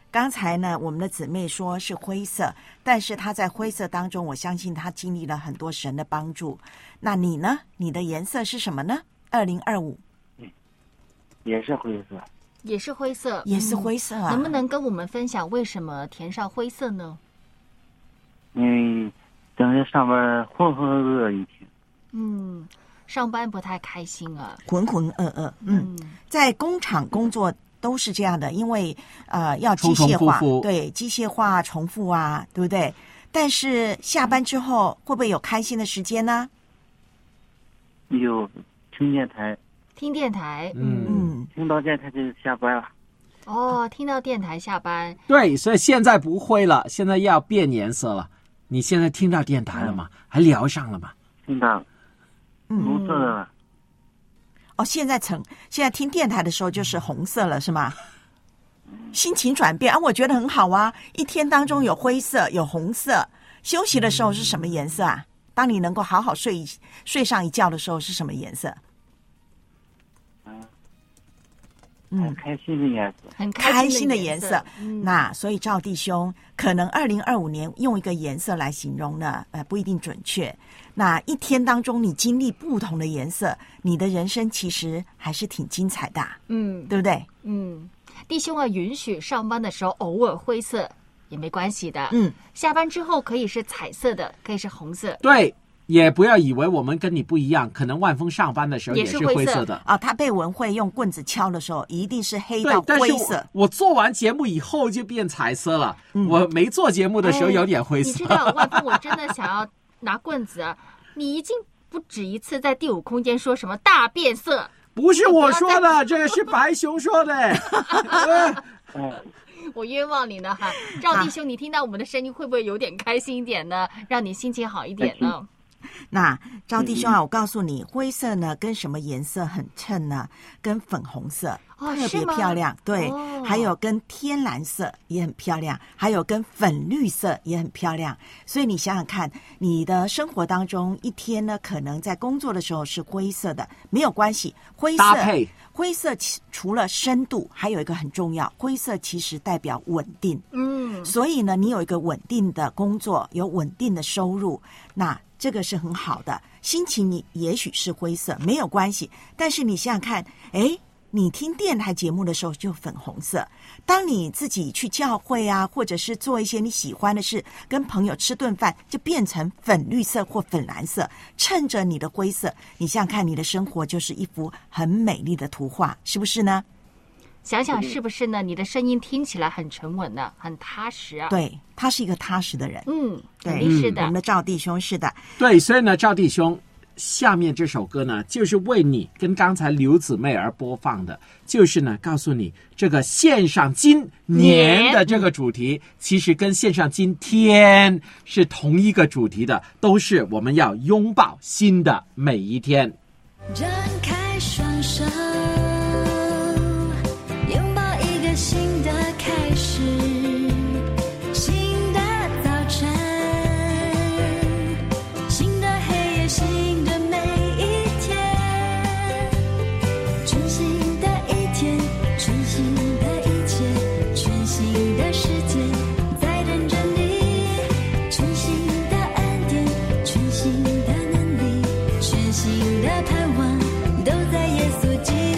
刚才呢，我们的姊妹说是灰色，但是她在灰色当中，我相信她经历了很多神的帮助。那你呢？你的颜色是什么呢？二零二五也是灰色， 也是灰色， 也是灰色啊！ 能不能跟我们分享为什么填上灰色呢？ 嗯，等于上班浑浑噩噩一天。 嗯，上班不太开心啊， 浑浑噩噩。嗯，在工厂工作都是这样的，因为呃要机械化， 重重复复对机械化重复啊，对不对？但是下班之后会不会有开心的时间呢？ 有听电台， 听电台， 嗯嗯， 听到电台就下班了。 哦，听到电台下班。 对，所以现在不会了，现在要变颜色了。你现在听到电台了吗？嗯、还聊上了吗？ 听到，红色的了。 哦，现在成现在听电台的时候就是红色了，是吗？心情转变啊，我觉得很好啊。一天当中有灰色，有红色。休息的时候是什么颜色啊？当你能够好好睡睡上一觉的时候是什么颜色？ 嗯，很开心的颜色， 很开心的颜色。 嗯、 那所以赵弟兄，可能二零二五年用一个颜色来形容呢，呃，不一定准确。那一天当中你经历不同的颜色，你的人生其实还是挺精彩的， 嗯， 对不对？ 嗯，弟兄啊，允许上班的时候偶尔灰色也没关系的。 嗯， 下班之后可以是彩色的，可以是红色。 对。也不要以为我们跟你不一样，可能万峰上班的时候也是灰色的啊。他被文慧用棍子敲的时候，一定是黑到灰色。 我, 我做完节目以后就变彩色了，嗯、我没做节目的时候有点灰色。 哎、你知道，万峰，我真的想要拿棍子啊！你已经不止一次在第五空间说什么大变色， 不是我说的，这个是白熊说的。 我冤枉你呢哈，赵弟兄，你听到我们的声音会不会有点开心一点呢？让你心情好一点呢？ 那赵弟兄啊，我告诉你，灰色呢跟什么颜色很衬呢？跟粉红色、 哦、 特别漂亮，对、 哦， 还有跟天蓝色也很漂亮，还有跟粉绿色也很漂亮。所以你想想看，你的生活当中一天呢，可能在工作的时候是灰色的，没有关系，灰色搭配。 灰色除了深度，还有一个很重要，灰色其实代表稳定。 嗯， 所以呢，你有一个稳定的工作，有稳定的收入，那这个是很好的。心情你也许是灰色，没有关系。但是你想想看，哎，你听电台节目的时候就粉红色，当你自己去教会啊，或者是做一些你喜欢的事，跟朋友吃顿饭，就变成粉绿色或粉蓝色，衬着你的灰色。你想想看，你的生活就是一幅很美丽的图画，是不是呢？ 想想是不是呢？你的声音听起来很沉稳呢，很踏实啊。 对，他是一个踏实的人。 嗯， 对， 是的。 我们的赵弟兄是的。 对，所以呢，赵弟兄，下面这首歌呢，就是为你跟刚才刘姊妹而播放的，就是呢，告诉你这个线上今年的这个主题，其实跟线上今天是同一个主题的，都是我们要拥抱新的每一天。 张开双手，拥抱一个新的开始，新的早晨，新的黑夜，新的每一天，全新的一天，全新的一切，全新的世界在等着你，全新的恩典，全新的能力，全新的盼望都在耶稣基督。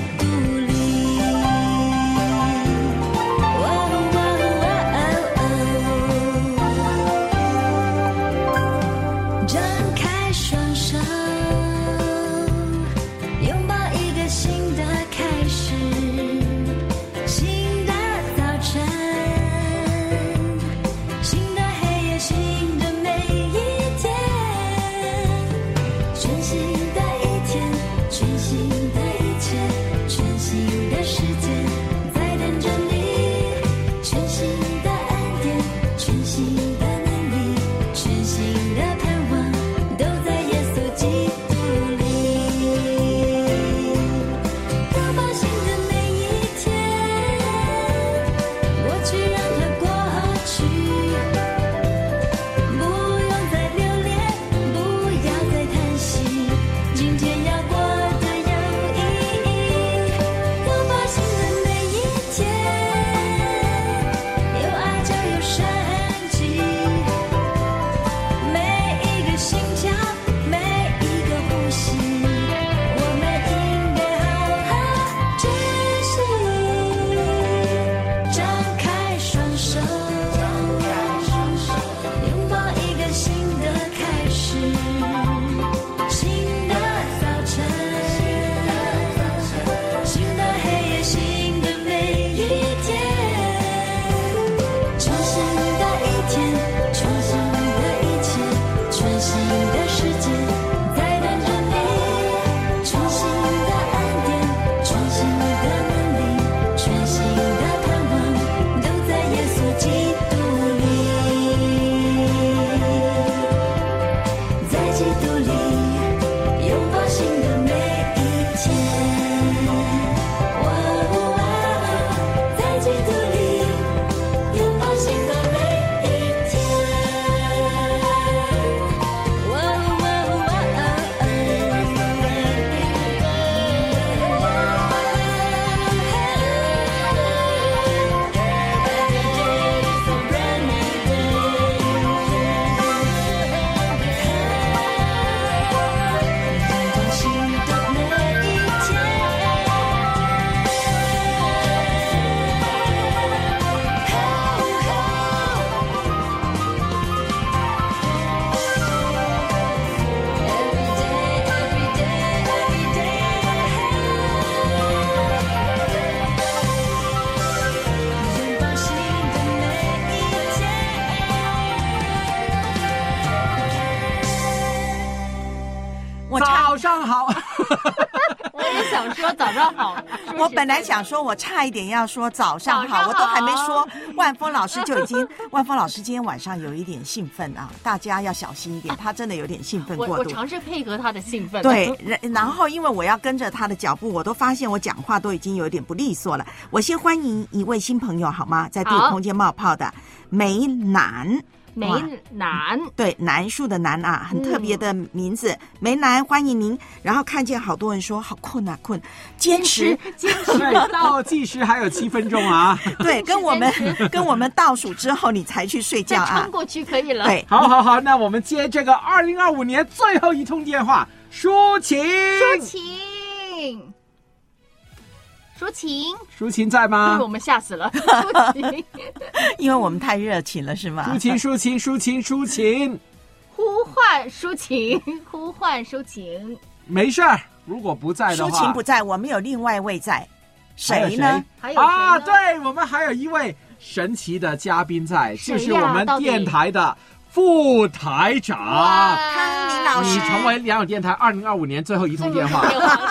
早上好。 我也想说早上好。 我本来想说，我差一点要说早上好， 早上好我都还没说，万峰老师就已经，万峰老师今天晚上有一点兴奋啊，大家要小心一点，他真的有点兴奋过度。 我我尝试配合他的兴奋。 对，然后因为我要跟着他的脚步，我都发现我讲话都已经有点不利索了。我先欢迎一位新朋友好吗？在第五空间冒泡的梅南。 梅南， 对，南树的南啊，很特别的名字。嗯、梅南，欢迎您。然后看见好多人说好困啊，困，坚持， 坚持倒计时还有七分钟啊。 对，跟我们跟我们倒数之后，你才去睡觉啊。 穿过去可以了。 对， 好好好，那我们接这个二零二五年最后一通电话，抒情， 抒情。抒情， 抒情在吗？ 我们吓死了，抒情， 因为我们太热情了，是吗？ 抒情，抒情，抒情，抒情， 呼唤抒情，呼唤抒情。 没事儿，如果不在的话， 抒情不在，我们有另外一位在，谁呢？ 还有啊，对，我们还有一位神奇的嘉宾在，就是我们电台的副台长康宁老师。 你成为良友电台二零二五年最后一通电话。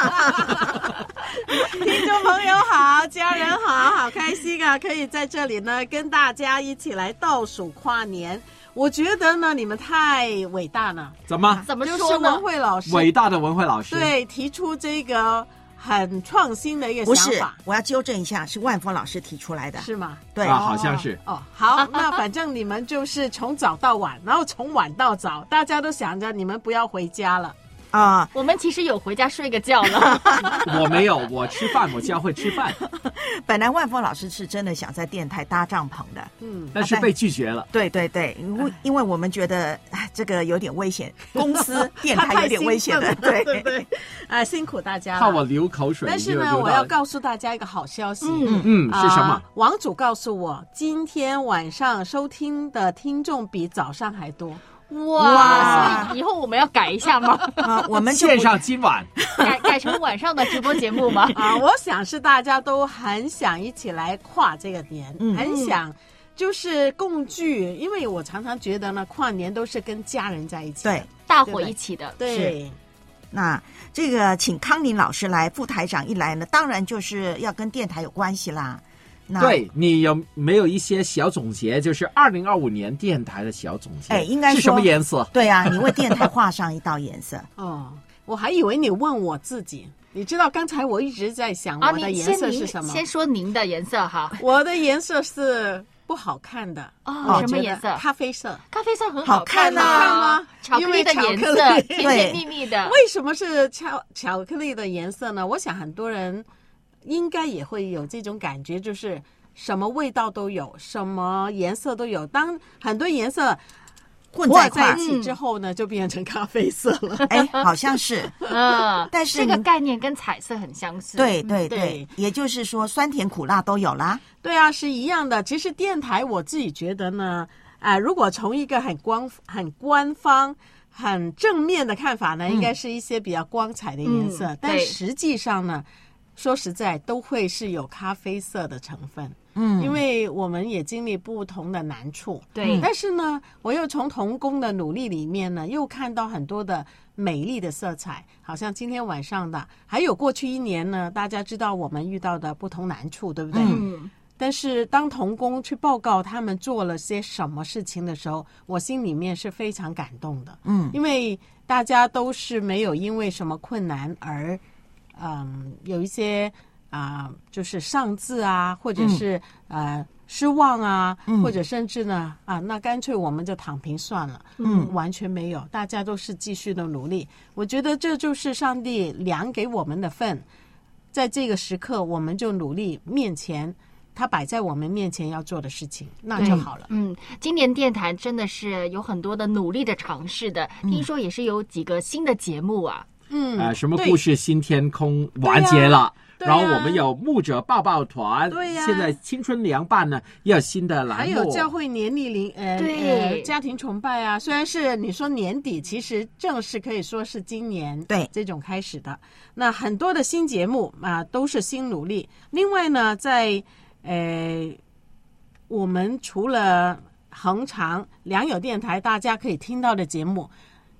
听众朋友好，家人好，好开心啊！可以在这里呢跟大家一起来倒数跨年。我觉得呢，你们太伟大了。 怎么？ 怎么说呢？ 就是文慧老师， 伟大的文慧老师， 对，提出这个很创新的一个想法。 不是，我要纠正一下，是万峰老师提出来的， 是吗？ 对啊，好像是。 哦，好，那反正你们就是从早到晚，然后从晚到早，大家都想着你们不要回家了。 啊， 我们其实有回家睡个觉了。 我没有，我吃饭，我教会吃饭。 本来万峰老师是真的想在电台搭帐篷的， 嗯， 但是被拒绝了。 对对对，因为因为我们觉得这个有点危险，公司电台有点危险的， 对对对，啊，辛苦大家了。 怕我流口水。 但是呢，我要告诉大家一个好消息， 嗯嗯，是什么？ 呃、王主告诉我，今天晚上收听的听众比早上还多。 哇！所以以后我们要改一下吗？ 啊，我们线上今晚改改成晚上的直播节目吗？ 啊，我想是大家都很想一起来跨这个年，嗯、很想就是共聚，因为我常常觉得呢，跨年都是跟家人在一起， 对， 大伙一起的， 对。对那这个请康宁老师来，副台长一来呢，当然就是要跟电台有关系啦。 对，你有没有一些小总结？就是二零二五年电台的小总结？ 哎，应该是什么颜色？ 对啊，你为电台画上一道颜色。 哦，我还以为你问我自己。你知道刚才我一直在想我的颜色是什么？ 啊、先, 先说您的颜色哈。 我的颜色是不好看的。 哦，什么颜色？ 咖啡色。 咖啡色很好看啊， 好看吗？ 巧克力的颜色，甜甜蜜蜜的。 为什么是巧巧克力的颜色呢？我想很多人应该也会有这种感觉，就是什么味道都有，什么颜色都有。当很多颜色混在在一起之后呢，嗯、就变成咖啡色了。 哎，好像是， 嗯， 但是这个概念跟彩色很相似。 对对 对, 对，也就是说酸甜苦辣都有啦。 对啊，是一样的。其实电台我自己觉得呢，啊、呃，如果从一个很官、很官方、很正面的看法呢，嗯、应该是一些比较光彩的颜色，嗯、但实际上呢。说实在都会是有咖啡色的成分，嗯，因为我们也经历不同的难处， 对。 但是呢，我又从童工的努力里面呢，又看到很多的美丽的色彩，好像今天晚上的，还有过去一年呢，大家知道我们遇到的不同难处，对不对？嗯。但是当童工去报告他们做了些什么事情的时候，我心里面是非常感动的，嗯，因为大家都是没有因为什么困难而。嗯，有一些啊、呃，就是上字啊，或者是、嗯、呃失望啊，嗯、或者甚至呢啊，那干脆我们就躺平算了。嗯，完全没有，大家都是继续的努力。我觉得这就是上帝量给我们的份，在这个时刻，我们就努力面前。他摆在我们面前要做的事情，那就好了。 嗯，今年电台真的是有很多的努力的尝试的，嗯、听说也是有几个新的节目啊。 嗯， 呃，什么故事新天空完结了，啊、然后我们有牧者抱抱团， 对呀、啊， 现在青春凉拌呢也有新的栏目， 还有教会年历龄，呃， 对、 呃，家庭崇拜啊，虽然是你说年底，其实正式可以说是今年对这种开始的。那很多的新节目啊、呃，都是新努力。另外呢，在呃，我们除了恒常良友电台大家可以听到的节目。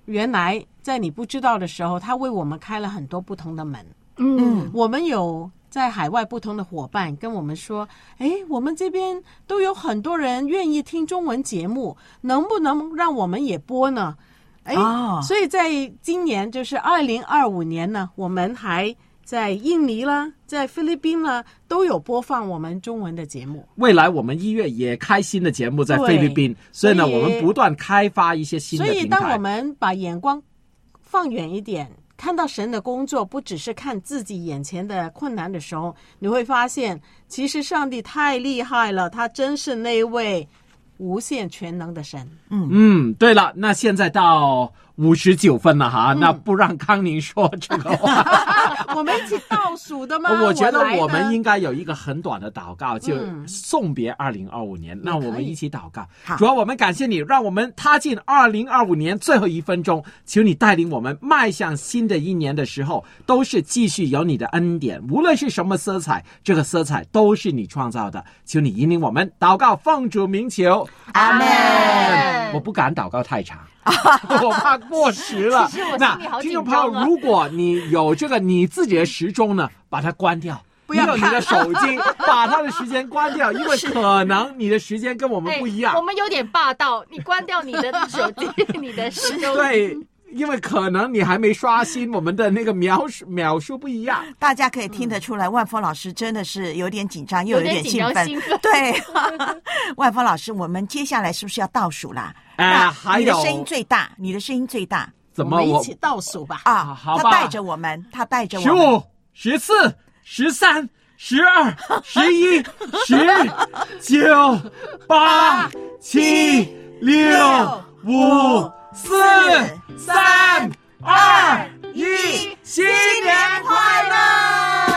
原来在你不知道的时候，他为我们开了很多不同的门。 嗯， 我们有在海外不同的伙伴跟我们说，哎，我们这边都有很多人愿意听中文节目，能不能让我们也播呢？哎， 哦， 所以在今年就是二零二五年呢，我们还在印尼啦，在菲律宾啦，都有播放我们中文的节目。 未来我们一月也开新的节目在菲律宾，所以呢， 所以我们不断开发一些新的所以， 平台。 当我们把眼光放远一点，看到神的工作，不只是看自己眼前的困难的时候，你会发现，其实上帝太厉害了，他真是那位无限全能的神。 嗯嗯，对了，那现在到五十九分了哈， 嗯那不让康宁说这个话。 我们一起倒数的吗？ 我觉得来呢我们应该有一个很短的祷告，就嗯送别二零二五年。那我们一起祷告。 好主要我们感谢你，让我们踏进二零二五年最后一分钟，求你带领我们迈向新的一年的时候，都是继续有你的恩典，无论是什么色彩，这个色彩都是你创造的。求你引领我们，祷告奉主名求， 阿们。 我不敢祷告太长。我怕过时了。 其实我心那里好紧听众朋友， 张啊如果你有这个你自己的时钟呢，把它关掉。 不要你有你的手机，把它的时间关掉，因为可能你的时间跟我们不一样。 哎我们有点霸道，你关掉你的手机，你的时钟。 对，因为可能你还没刷新，我们的那个描述描述不一样。 大家可以听得出来，万峰老师真的是有点紧张，又有点兴奋。 有点紧张兴奋对，万峰老师，我们接下来是不是要倒数啦？ 哎那还有你的声音最大，你的声音最大怎么我我们一起倒数吧？ 啊！ 好吧他带着我们，他带着我们。 十五、十四、十三、十二、十一、十、九、八、七、六、五、四、三、二、一，新年快乐！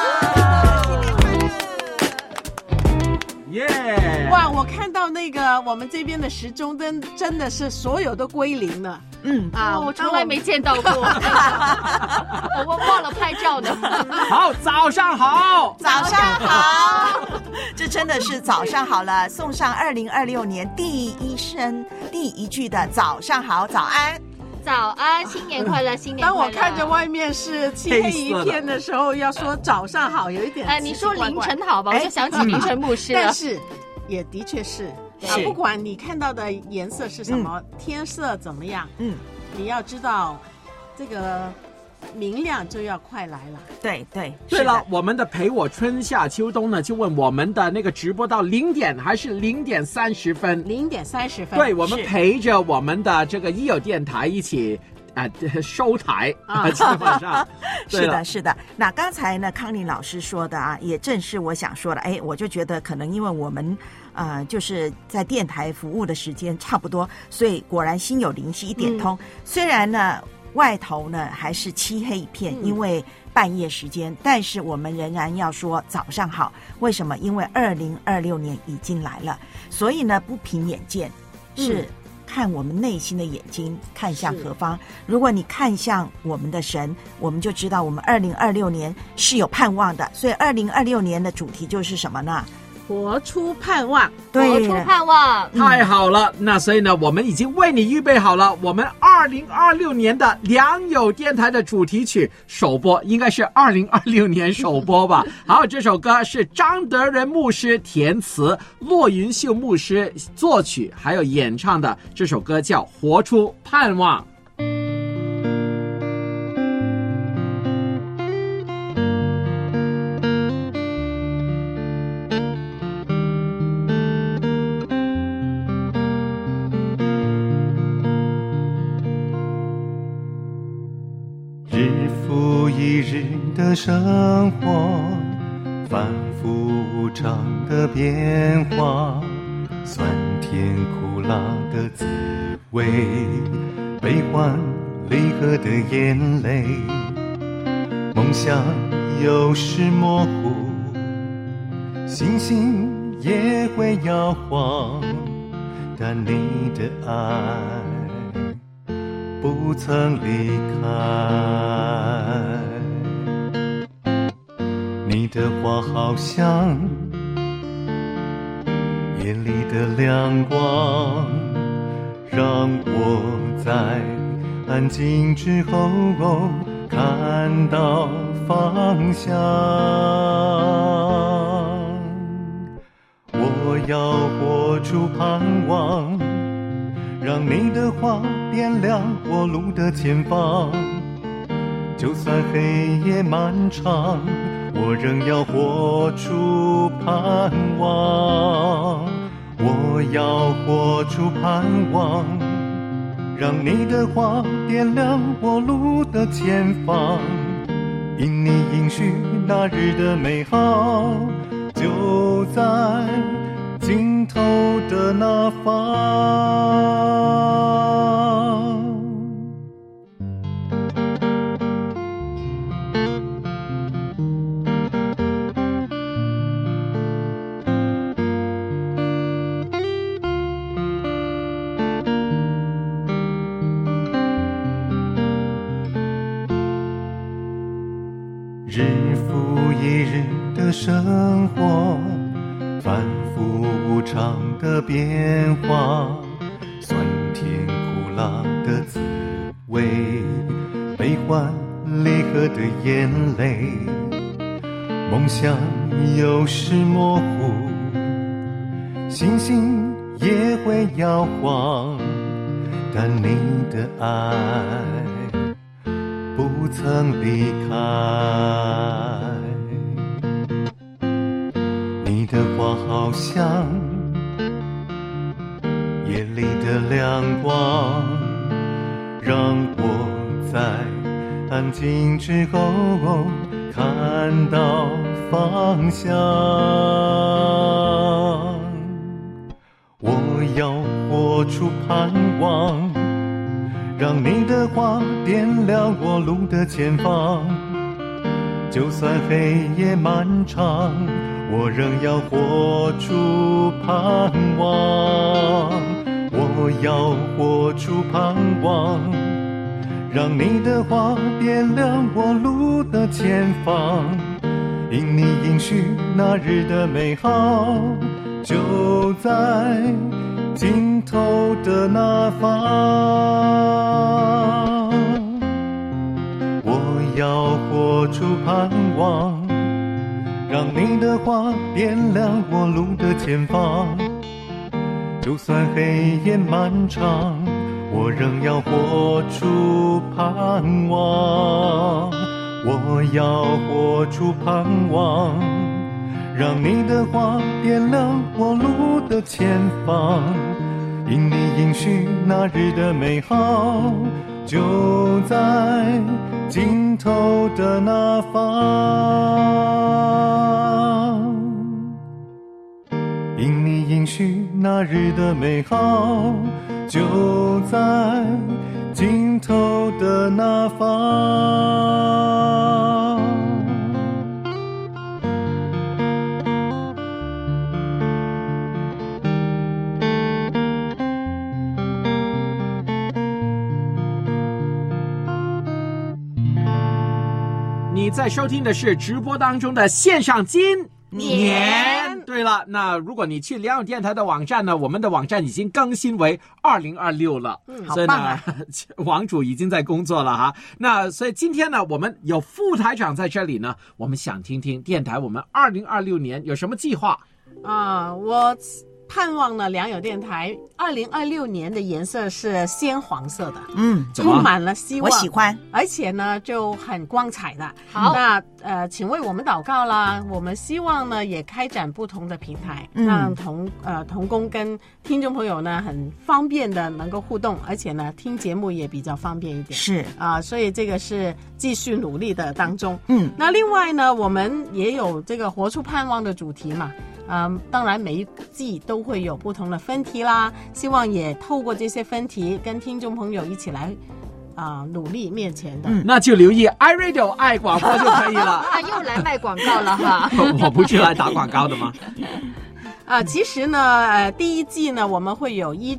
耶！ 哇，我看到那个我们这边的时钟灯真的是所有都归零了。 嗯啊， 我从来没见到过，我忘了拍照呢。 好，早上好， 早上好，这真的是早上好了，送上二零二六年第一声第一句的早上好，早安。 早安，新年快乐，新年当快乐。 我看着外面是漆黑一片的时候，要说早上好，有一点哎，你说凌奇奇怪怪晨好吧，我就想起凌晨牧师了。 但是也的确是，啊，不管你看到的颜色是什么，天色怎么样， 嗯， 你要知道这个明亮就要快来了。 对对对了，我们的陪我春夏秋冬呢，就问我们的那个直播到零点还是零点三十分？ 零点三十分。 对，我们陪着我们的这个一友电台一起啊、呃、收台啊，基本上是的，是的。那刚才呢，康宁老师说的啊，也正是我想说的。哎，我就觉得可能因为我们呃就是在电台服务的时间差不多，所以果然心有灵犀一点通。嗯、虽然呢外头呢还是漆黑一片，因为半夜时间，但是我们仍然要说早上好。为什么？因为二零二六年已经来了，所以呢不凭眼见，是、嗯。看我们内心的眼睛看向何方。如果你看向我们的神，我们就知道我们二零二六年是有盼望的。所以二零二六年的主题就是什么呢？ 活出盼望， 活出盼望， 太好了。那所以呢，我们已经为你预备好了我们二零二六年的良友电台的主题曲首播，应该是二零二六年首播吧。好，这首歌是张德仁牧师填词，骆云秀牧师作曲还有演唱的，这首歌叫《活出盼望》。 日复一日的生活，反复无常的变化，酸甜苦辣的滋味，悲欢离合的眼泪，梦想有时模糊，星星也会摇晃，但你的爱不曾离开。你的话好像眼里的亮光，让我在安静之后看到方向。我要活出盼望，让你的话点亮我路的前方。就算黑夜漫长，我仍要活出盼望。我要活出盼望，让你的话点亮我路的前方。因你应许那日的美好，就在尽头的那方。日复一日的生活，反复无常的变化，酸甜苦辣的滋味，悲欢离合的眼泪，梦想有时模糊，星星也会摇晃，但你的爱不曾离开。你的话好像夜里的亮光，让我在安静之后看到方向。我要活出盼望，让你的话点亮我路的前方。就算黑夜漫长，我仍要活出盼望。我要活出盼望，让你的话点亮我路的前方。因你应许那日的美好，就在尽头的那方。我要活出盼望，让你的话点亮我路的前方。就算黑夜漫长，我仍要活出盼望。我要活出盼望，让你的话点亮我路的前方。因你应许那日的美好，就在尽头的那方。因你应许那日的美好，就在尽头的那方。 你在收听的是直播当中的线上金年。对了，那如果你去良友电台的网站呢，我们的网站已经更新为二零二六了， 嗯， 所以呢， 好棒啊网主已经在工作了哈。那所以今天呢，我们有副台长在这里呢，我们想听听电台我们二零二六年有什么计划啊、呃？我盼望呢，良友电台二零二六年的颜色是鲜黄色的， 嗯， 充满了希望， 我喜欢， 而且呢就很光彩的。 好， 那呃，请为我们祷告啦。我们希望呢也开展不同的平台， 嗯、 让同呃同工跟听众朋友呢很方便的能够互动，而且呢听节目也比较方便一点。 是啊、呃，所以这个是继续努力的当中。 嗯， 那另外呢，我们也有这个活出盼望的主题嘛。嗯，当然每一季都会有不同的分题啦，希望也透过这些分题跟听众朋友一起来啊、呃、努力面前的、 嗯、那就留意 iRadio 爱广播就可以了。 啊，又来卖广告了哈。 我不是来打广告的吗？ 啊、呃，其实呢，呃，第一季呢，我们会有医治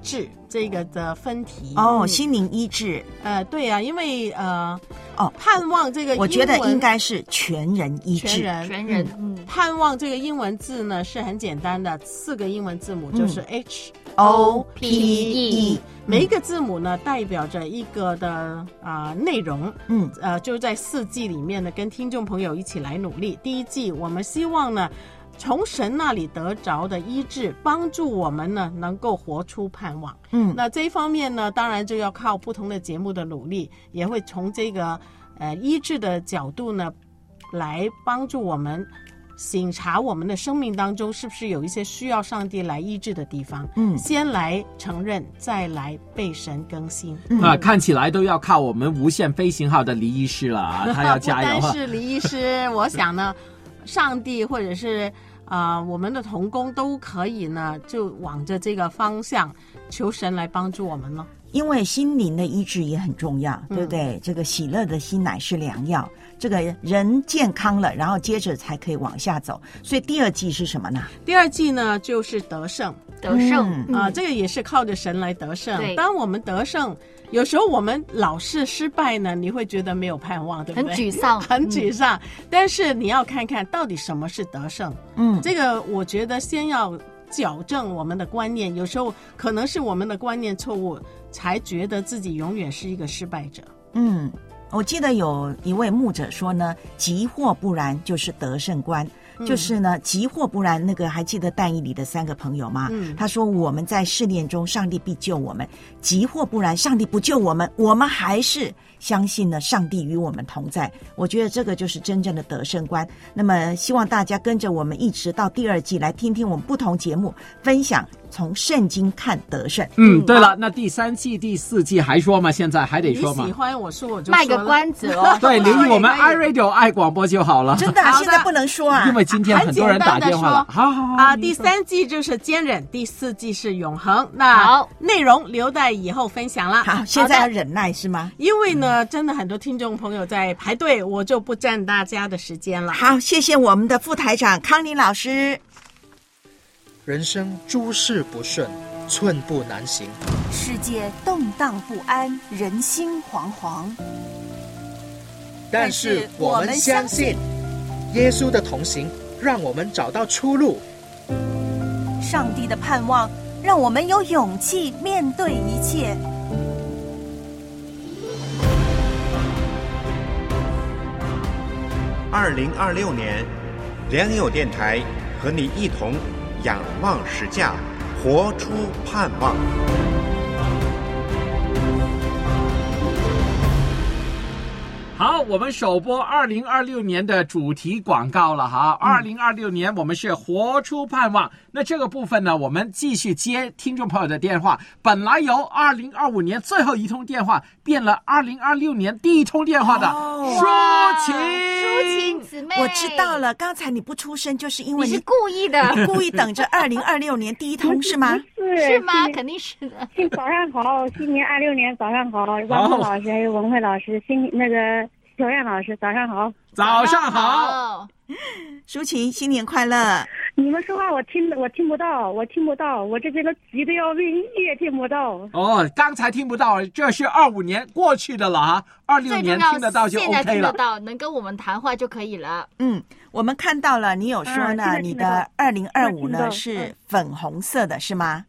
这个的分题哦，心灵医治。 呃，对啊，因为呃，哦，盼望这个英文， 我觉得应该是全人医治， 全人， 全人。 嗯，盼望这个英文字呢是很简单的，四个英文字母就是 H O P E， 每一个字母呢代表着一个的啊、呃、内容。嗯，呃，就在四季里面呢，跟听众朋友一起来努力。第一季，我们希望呢，从神那里得着的医治，帮助我们呢能够活出盼望。嗯，那这一方面呢，当然就要靠不同的节目的努力，也会从这个呃医治的角度呢，来帮助我们省察我们的生命当中是不是有一些需要上帝来医治的地方。嗯，先来承认，再来被神更新。 嗯、啊，看起来都要靠我们无限飞行号的黎医师了啊，他要加油。 不单是黎医师，我想呢，上帝或者是啊、呃、我们的同工都可以呢，就往着这个方向求神来帮助我们了。 因为心灵的医治也很重要，对不对？嗯、这个喜乐的心乃是良药。这个人健康了，然后接着才可以往下走。所以第二季是什么呢？ 第二季呢，就是得胜。 得胜啊、 嗯呃，这个也是靠着神来得胜。当我们得胜，有时候我们老是失败呢，你会觉得没有盼望，对不对？ 很沮丧， 很沮丧。嗯、但是你要看看到底什么是得胜。嗯，这个我觉得先要矫正我们的观念，有时候可能是我们的观念错误，才觉得自己永远是一个失败者。 嗯。我记得有一位牧者说呢，急或不然就是得胜观。就是呢，急或不然，那个还记得但以理的三个朋友吗？嗯，他说我们在试炼中，上帝必救我们；急或不然，上帝不救我们，我们还是相信呢，上帝与我们同在。我觉得这个就是真正的得胜观。那么，希望大家跟着我们一直到第二季来听听我们不同节目分享从圣经看得胜。 嗯，对了，那第三季、第四季还说吗？现在还得说吗？ 你喜欢我说我就说卖个关子哦。 对，留意我们 iRadio 爱广播就好了。 真的，现在不能说啊， 因为今天很多人打电话了。好好好啊，第三季就是坚忍，第四季是永恒。那内容留待以后分享了。 好，现在要忍耐是吗？ 因为呢，真的很多听众朋友在排队，我就不占大家的时间了。 好，谢谢我们的副台长康妮老师。 人生诸事不顺，寸步难行， 世界动荡不安，人心惶惶。 但是我们相信耶稣的同行让我们找到出路， 上帝的盼望让我们有勇气面对一切。 二零二六年，良友电台和你一同仰望实价，活出盼望。 好，我们首播二零二六年的主题广告了哈。二零二六年我们是活出盼望。那这个部分呢，我们继续接听众朋友的电话。本来由二零二五年最后一通电话变了二零二六年第一通电话的舒晴。 舒晴姊妹， 我知道了。刚才你不出声，就是因为你是故意的， 你故意等着二零二六年第一通是吗？ 是是吗？肯定是的。 早上好，新年二六年早上好，王慧老师还有文慧老师，新那个小燕老师早上好。 早上好， 舒晴，新年快乐。 你们说话我听我听不到，我听不到，我这边都急得要命，也听不到。 哦，刚才听不到，这是二五年过去的了啊，二六年听得到就 OK 了。 现在听得到，能跟我们谈话就可以了。 嗯，我们看到了，你有说呢，啊、你的二零二五呢是粉红色的，是吗？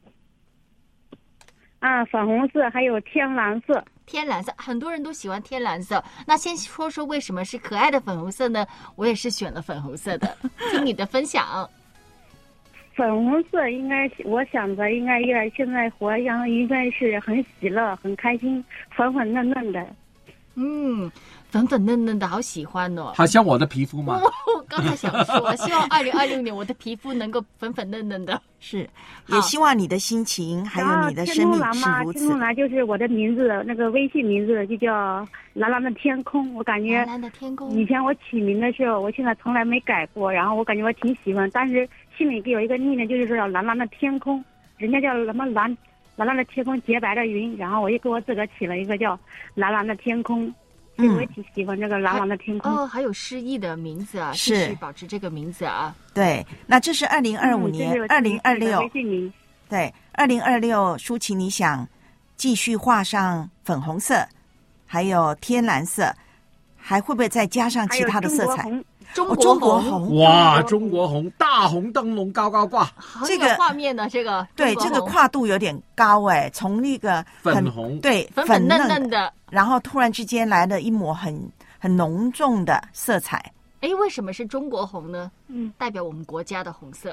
啊，粉红色还有天蓝色。 天蓝色，很多人都喜欢天蓝色。那先说说为什么是可爱的粉红色呢？我也是选了粉红色的，听你的分享。 粉红色应该，我想着应该也现在活样应该是很喜乐、很开心、粉粉嫩嫩的。 嗯，粉粉嫩嫩的，好喜欢哦。 好像我的皮肤吗？ 我刚才想说，希望二零二六年我的皮肤能够粉粉嫩嫩的。 是，也希望你的心情还有你的生命是如此。 天空蓝就是我的名字，那个微信名字就叫蓝蓝的天空。我感觉蓝蓝的天空。 以前我起名的时候，我现在从来没改过，然后我感觉我挺喜欢，但是心里给有一个意念，就是说要蓝蓝的天空，人家叫什么蓝蓝蓝的天空洁白的云，然后我也给我自个起了一个叫蓝蓝的天空。嗯，我也挺喜欢这个蓝蓝的天空。 哦，还有诗意的名字啊， 是继续保持这个名字啊。 对，那这是二零二五年，二零二六对，二零二六舒淇，你想继续画上粉红色，还有天蓝色，还会不会再加上其他的色彩？ 中哦、中国红， 哇，中国红，大红灯笼高高挂， 这个画面呢，这个对，这个跨度有点高哎，从那个粉红， 对， 粉粉嫩嫩的， 然后突然之间来了一抹很很浓重的色彩。 哎，为什么是中国红呢？嗯，代表我们国家的红色。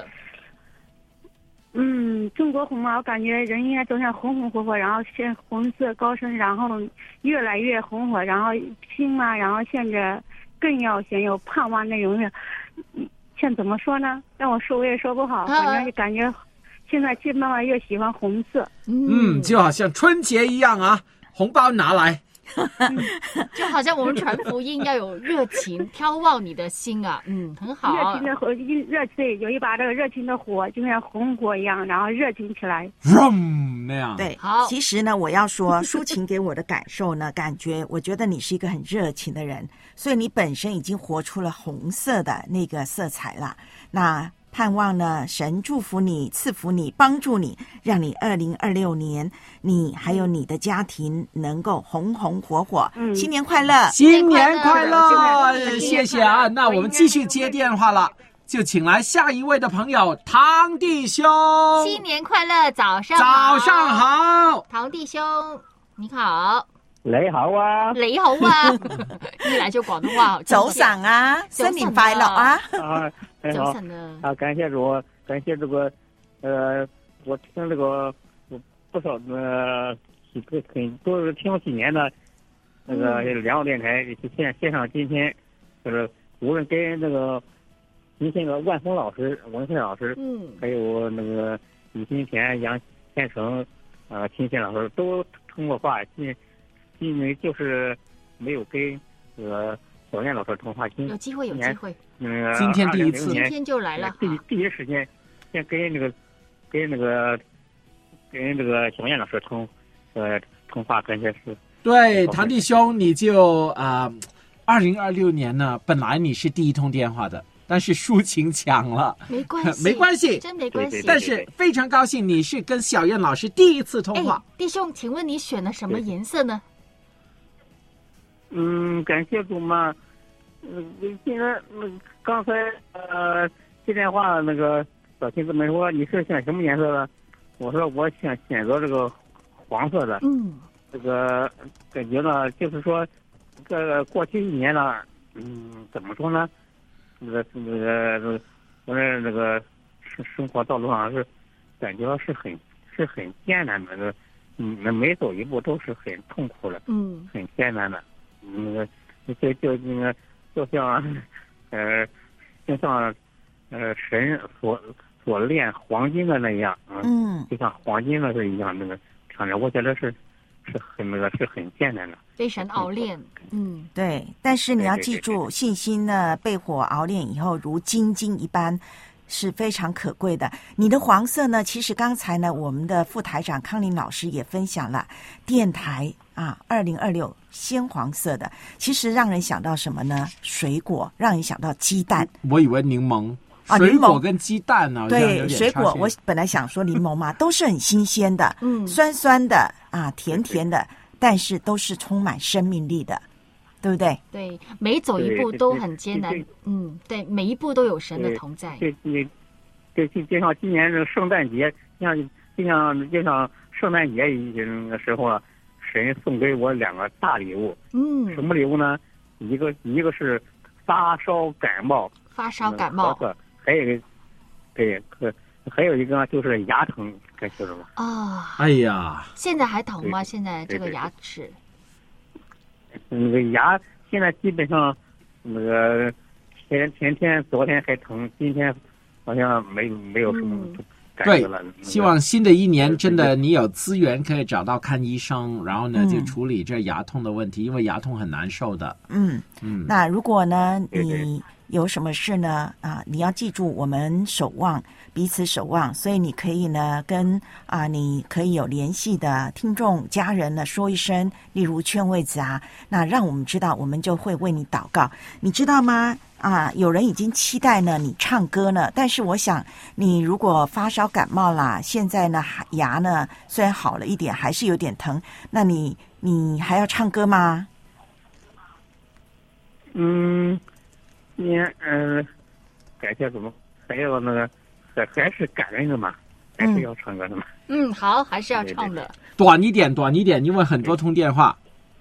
嗯，中国红嘛，我感觉人应该都像红红火火，然后现红色高升，然后越来越红火，然后心嘛，然后现着更要显有盼望那种的。像怎么说呢？让我说我也说不好，反正就感觉现在去慢慢越喜欢红色。 嗯，就好像春节一样啊，红包拿来。 就好像我们传福音要有热情，眺望你的心啊，嗯，很好。 热情的火，热对，有一把这个热情的火，就像红火一样，然后热情起来。 那样对， 好。 其实呢，我要说，舒淇给我的感受呢，感觉我觉得你是一个很热情的人，所以你本身已经活出了红色的那个色彩了。那盼望呢，神祝福你，赐福你，帮助你，让你二零二六年，你还有你的家庭能够红红火火。嗯，新年快乐！ 新年快乐！谢谢啊，那我们继续接电话了，就请来下一位的朋友唐弟兄。 新年快乐，早上好，早上好， 唐弟兄，你好。 你好啊， 你好啊，一来就廣東話， 早晨啊，新年快樂啊！ 啊， 早晨啊！ 啊，感謝主，感謝這個，呃，我聽這個不少呃幾個很都是聽了幾年的，那個兩個電台線線上今天，就是無論跟那個您那個萬峰老師、文憲老師，嗯，還有那個李金田、楊天成，呃，秦憲老師都通過話進。因为就是没有跟呃小燕老师通话， 有机会有机会， 嗯， 今天第一次， 今天就来了， 第一第一时间先跟那个跟那个跟那个小燕老师通呃通话，感觉是对唐弟兄，你就啊，二零二六年呢，本来你是第一通电话的。但是抒情抢了， 没关系， 没关系， 真没关系。 但是非常高兴，你是跟小燕老师第一次通话。 弟兄，请问你选了什么颜色呢？ 嗯，感谢主嘛。嗯，现在嗯，刚才呃接电话那个小亲姊妹说你是选什么颜色的？我说我选选择这个黄色的。 嗯， 这个感觉呢，就是说这个过去一年了，嗯，怎么说呢？那个那个我这那个生生活道路上是感觉是很是很艰难的，那个嗯，每走一步都是很痛苦的， 嗯， 很艰难的，那个就就那个就像呃就像呃神所所炼黄金的那样， 嗯， 就像黄金的是一样，那个看着我觉得是是很那个是很艰难的。 被神熬炼，嗯， 对，但是你要记住，信心呢被火熬炼以后，如金金一般，是非常可贵的。你的黄色呢，其实刚才呢，我们的副台长康林老师也分享了电台啊，二零二六鲜黄色的，其实让人想到什么呢？水果，让人想到鸡蛋。 我以为柠檬。啊，水果跟鸡蛋呢、啊？ 对，水果我本来想说柠檬嘛，都是很新鲜的，嗯，酸酸的啊，甜甜的。但是都是充满生命力的，对不对？ 对，每走一步都很艰难。嗯，对，每一步都有神的同在。 对对对，就就像今年这个圣诞节，像就像就像圣诞节的时候啊，神送给我两个大礼物。 嗯， 什么礼物呢？一个一个是发烧感冒， 发烧感冒， 还有一个对，还有一个呢就是牙疼。感谢了吗？ 啊！ 哎呀， 现在还疼吗？现在这个牙齿， 那个牙现在基本上，那个前前天、昨天还疼，今天好像没没有什么感觉了。 对，希望新的一年真的你有资源可以找到看医生，然后呢就处理这牙痛的问题，因为牙痛很难受的。 嗯嗯。那如果呢你有什么事呢？啊，你要记住，我们守望，彼此守望，所以你可以呢跟啊，你可以有联系的听众、家人呢说一声，例如劝慰子啊，那让我们知道，我们就会为你祷告。你知道吗？啊，有人已经期待呢你唱歌呢，但是我想你如果发烧感冒啦，现在呢牙呢虽然好了一点，还是有点疼，那你你还要唱歌吗？ 嗯，你嗯、呃，感谢主，还有那个还还是感恩的嘛，还是要唱歌的嘛。 嗯，好，还是要唱的。 短一点，短一点，因为很多通电话。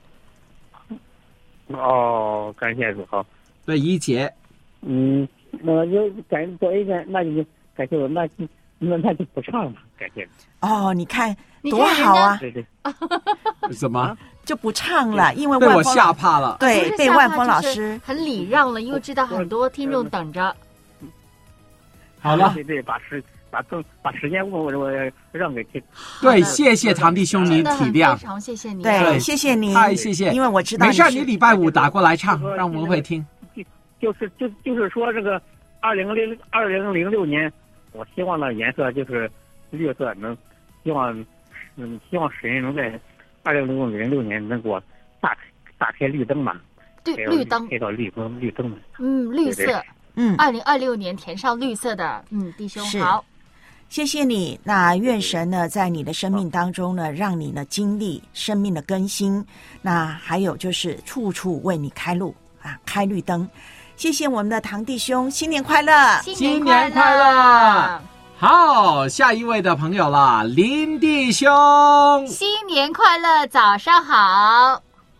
哦，感谢主，好。 对，一节。 嗯，那就感多一点，那就感谢我，那就那那就不唱了，感谢。 哦，你看多好啊！ 对对。 什么？ 就不唱了，因为被我吓怕了。 对，被万峰老师很礼让了，因为知道很多听众等着。 好了， 对对，把时把更把时间我我让给听。 对，谢谢唐弟兄你体谅， 非常谢谢你， 对，谢谢你， 太谢谢， 因为我知道没事，你礼拜五打过来唱，让我们会听。 就是就就是说这个二零零二零零六年，我希望的颜色就是绿色，能希望嗯希望神能在二零零零六年能给我大大开绿灯嘛， 对，绿灯开到绿灯绿灯。 嗯，绿色， 对对嗯， 二零二六年填上绿色的，嗯，弟兄好。 谢谢你。那愿神呢，在你的生命当中呢，让你呢经历生命的更新。那还有就是处处为你开路啊，开绿灯。谢谢我们的唐弟兄，新年快乐！ 新年快乐！好，下一位的朋友啦，林弟兄， 新年快乐，早上好。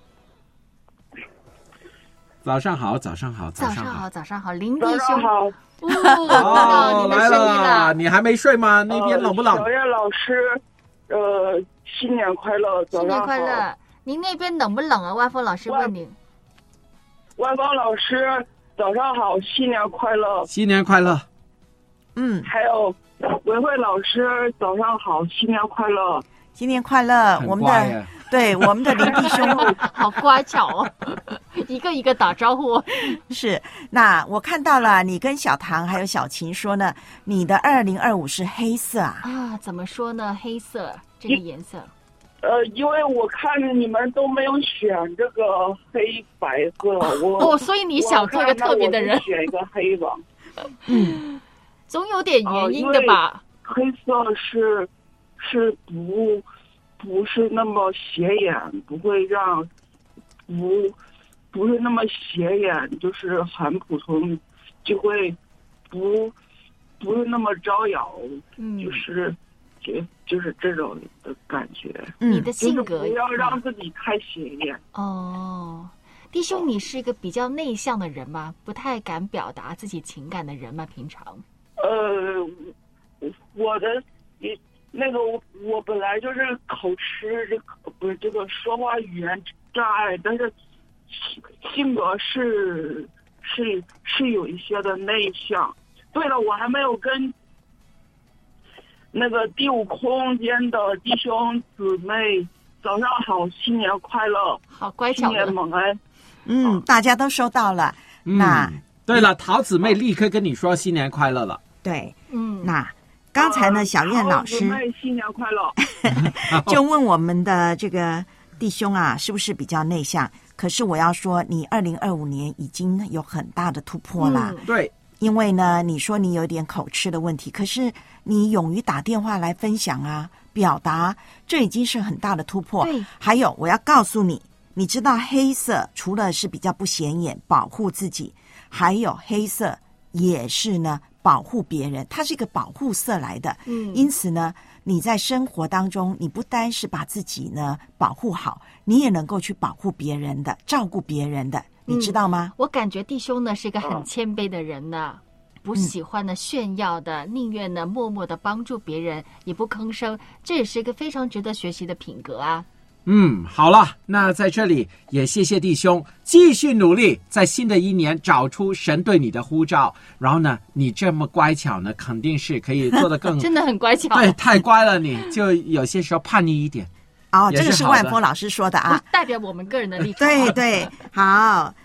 早上好，早上好， 早上好，早上好，林弟兄好。 哦，看到你的声音了， 你还没睡吗？那边冷不冷？ 小燕老师，呃，新年快乐，早上好。 新年快乐！您那边冷不冷啊？万峰老师问你。 万峰老师，早上好，新年快乐！ 新年快乐！ 嗯， 还有文慧老师，早上好，新年快乐！ 新年快乐！我们的对我们的林弟兄好乖巧哦，一个一个打招呼。 是，那我看到了，你跟小唐还有小琴说呢，你的二零二五是黑色啊？ 啊，怎么说呢？黑色这个颜色。 呃，因为我看着你们都没有选这个黑白色，我哦，所以你想做一个特别的人， 选一个黑吧。 嗯，总有点原因的吧？ 呃、黑色是是不不是那么显眼，不会让不不是那么显眼，就是很普通，就会不不是那么招摇， 嗯， 就是就就是这种的感觉。 你的性格、 就是、不要让自己太显眼。 哦，弟兄，你是一个比较内向的人吗？不太敢表达自己情感的人吗？平常？ 呃，我的那个我我本来就是口吃这个不是这个说话语言障碍，但是性格是是是有一些的内向。对了，我还没有跟那个第五空间的弟兄姊妹早上好，新年快乐， 好乖巧， 新年蒙恩。 嗯，大家都收到了。 嗯、 那对了，陶姊妹立刻跟你说新年快乐了。 对， 嗯， 那刚才呢，小燕老师新年快乐， 就问我们的这个弟兄啊，是不是比较内向？可是我要说，你二零二五年已经有很大的突破啦。 嗯、对， 因为呢，你说你有点口吃的问题，可是你勇于打电话来分享啊，表达，这已经是很大的突破。 对， 还有我要告诉你，你知道黑色除了是比较不显眼，保护自己，还有黑色也是呢。保护别人，它是一个保护色来的。 嗯， 因此呢，你在生活当中，你不单是把自己呢保护好，你也能够去保护别人的，照顾别人的，你知道吗？ 嗯、我感觉弟兄呢是一个很谦卑的人呢，不喜欢呢炫耀的，宁愿呢默默的帮助别人，也不吭声，这也是一个非常值得学习的品格啊。 嗯，好了，那在这里也谢谢弟兄继续努力，在新的一年找出神对你的呼召。然后呢，你这么乖巧呢，肯定是可以做得更真的很乖巧。 对，太乖了你，你就有些时候叛逆一点。 哦，这个是万峰老师说的啊， 代表我们个人的立场。 对对，好，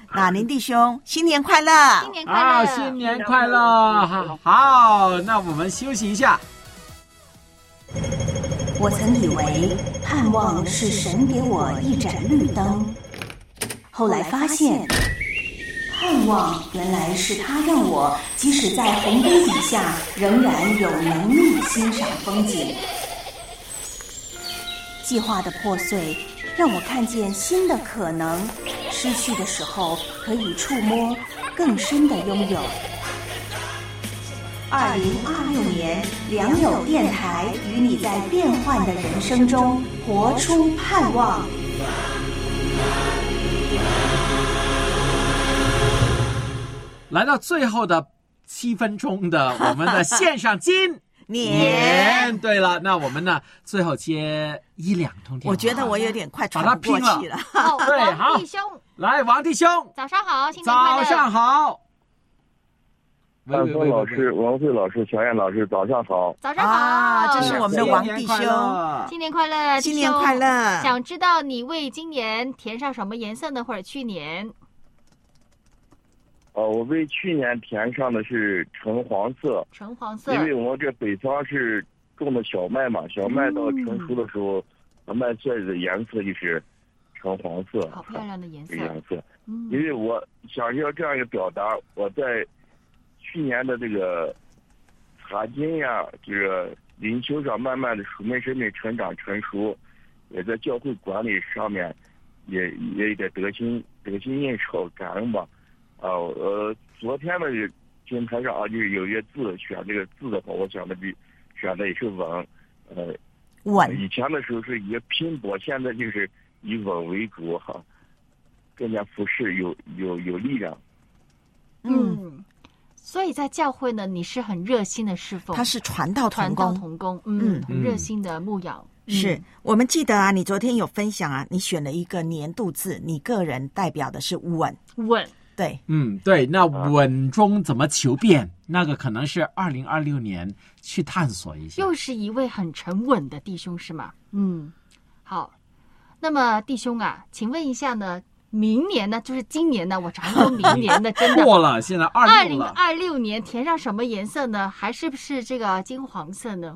那林弟兄新年快乐！ 新年快乐！ 啊，新年快乐！好，好，那我们休息一下。 我曾以为盼望是神给我一盏绿灯，后来发现，盼望原来是他让我即使在红灯底下，仍然有能力欣赏风景。计划的破碎让我看见新的可能，失去的时候可以触摸更深的拥有。二零二六年，良友电台与你在变幻的人生中活出盼望。 来到最后的七分钟的我们的线上金年， 对了，那我们呢最后接一两通电话。 我觉得我有点快把它喘不拼了过气了。 哦， 对，好王弟兄， 来，王弟兄， 早上好，新年快乐！ 早上好。 汉松老师、王慧老师、小燕老师，早上好！ 早上好， 啊，这是我们的王弟兄， 新年快乐， 新年快乐！ 想知道你为今年填上什么颜色呢？或者去年？ 哦，我为去年填上的是橙黄色， 橙黄色， 因为我这北方是种的小麦嘛，小麦到成熟的时候，嗯、麦穗的颜色就是橙黄色， 好漂亮的颜色。 颜色， 嗯， 因为我想要这样一个表达，我在去年的这个查经呀，这个灵修上，慢慢的属灵生命成长成熟，也在教会管理上面，也也有点得心得心应手，感恩吧。啊，呃，昨天的金台上啊，就是有一个字，选这个字的话，我想的比选的也是稳，呃， 稳。 以前的时候是以拼搏，现在就是以稳为主哈，更加服侍有有有力量。 嗯，所以在教会呢，你是很热心的侍奉， 他是传道同传工， 道同工，嗯，很热心的牧养。 是、 嗯、 我们记得啊，你昨天有分享啊，你选了一个年度字，你个人代表的是稳， 稳。 对， 嗯，对，那稳中怎么求变？那个可能是二零二六年去探索一下。 又是一位很沉稳的弟兄是吗？嗯，好。那么弟兄啊，请问一下呢，明年呢，就是今年呢，我常说明年的，真的过了，现在二二零六了。 二六年填上什么颜色呢？还是不是这个金黄色呢？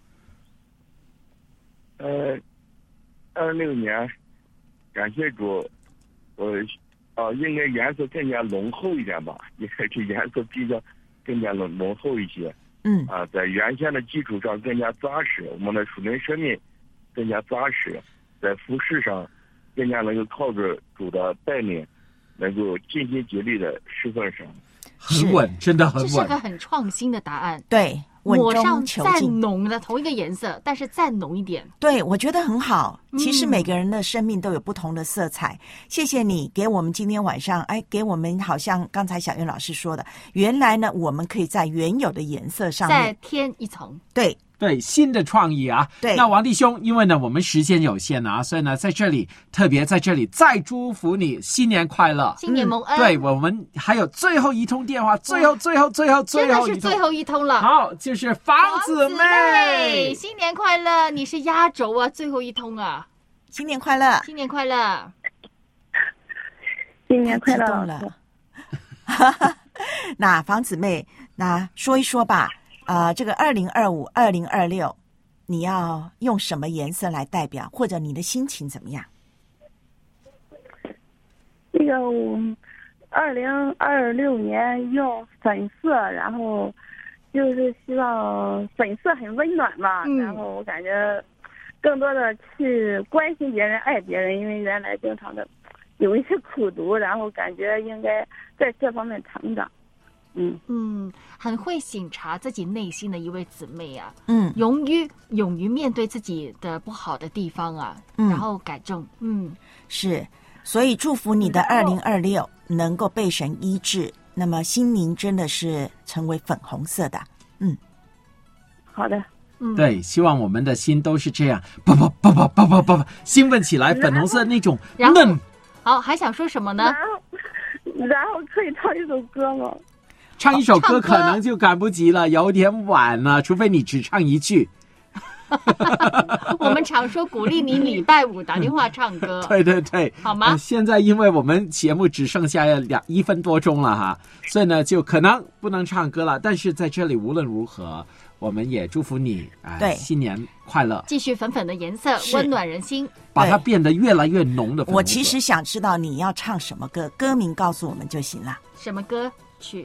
呃，二六年，感谢主，我。啊、呃，应该颜色更加浓厚一点吧，因为这颜色比较更加浓浓厚一些。 嗯。 啊、呃，在原先的基础上更加扎实，我们的属灵生命更加扎实，在服事上更加能够靠着主的带领，能够尽心竭力的侍奉上。 很稳，真的很稳。 这是个很创新的答案。 对。 抹上再浓的同一个颜色，但是再浓一点。 对，我觉得很好。其实每个人的生命都有不同的色彩。嗯、谢谢你给我们今天晚上，哎，给我们好像刚才小燕老师说的，原来呢，我们可以在原有的颜色上面再添一层。 对。 对，新的创意啊！ 对， 那王弟兄，因为呢我们时间有限啊，所以呢在这里特别在这里再祝福你新年快乐， 新年蒙恩。 嗯、对，我们还有最后一通电话，最后最后最后最后一通， 真的是最后一通了。 好，就是房子妹， 妹新年快乐！你是压轴啊，最后一通啊， 新年快乐， 新年快乐， 新年快乐了。那房子妹，那说一说吧。呃，这个二零二五、二零二六，你要用什么颜色来代表，或者你的心情怎么样？ 这个我二零二六年用粉色，然后就是希望粉色很温暖嘛，嗯、然后我感觉更多的去关心别人、爱别人，因为原来经常的有一些苦读，然后感觉应该在这方面成长。嗯嗯，很会省察自己内心的一位姊妹啊， 嗯， 勇于勇于面对自己的不好的地方啊， 嗯， 然后改正，嗯， 是，所以祝福你的二零二六能够被神医治，那么心灵真的是成为粉红色的，嗯， 好的， 嗯， 对，希望我们的心都是这样，叭叭叭叭叭叭叭叭，兴奋起来，粉红色那种嫩。 好，还想说什么呢？ 然后，然后可以唱一首歌吗？ 唱一首歌可能就赶不及了，有点晚了，除非你只唱一句。 我们常说鼓励你礼拜五打电话唱歌， 对对对， 好吗？ 呃现在因为我们节目只剩下两一分多钟了哈，所以呢就可能不能唱歌了。但是在这里无论如何，我们也祝福你啊、呃， 对， 新年快乐， 继续粉粉的颜色，温暖人心， 把它变得越来越浓的粉红色。 我其实想知道你要唱什么歌，歌名告诉我们就行了。 什么歌曲？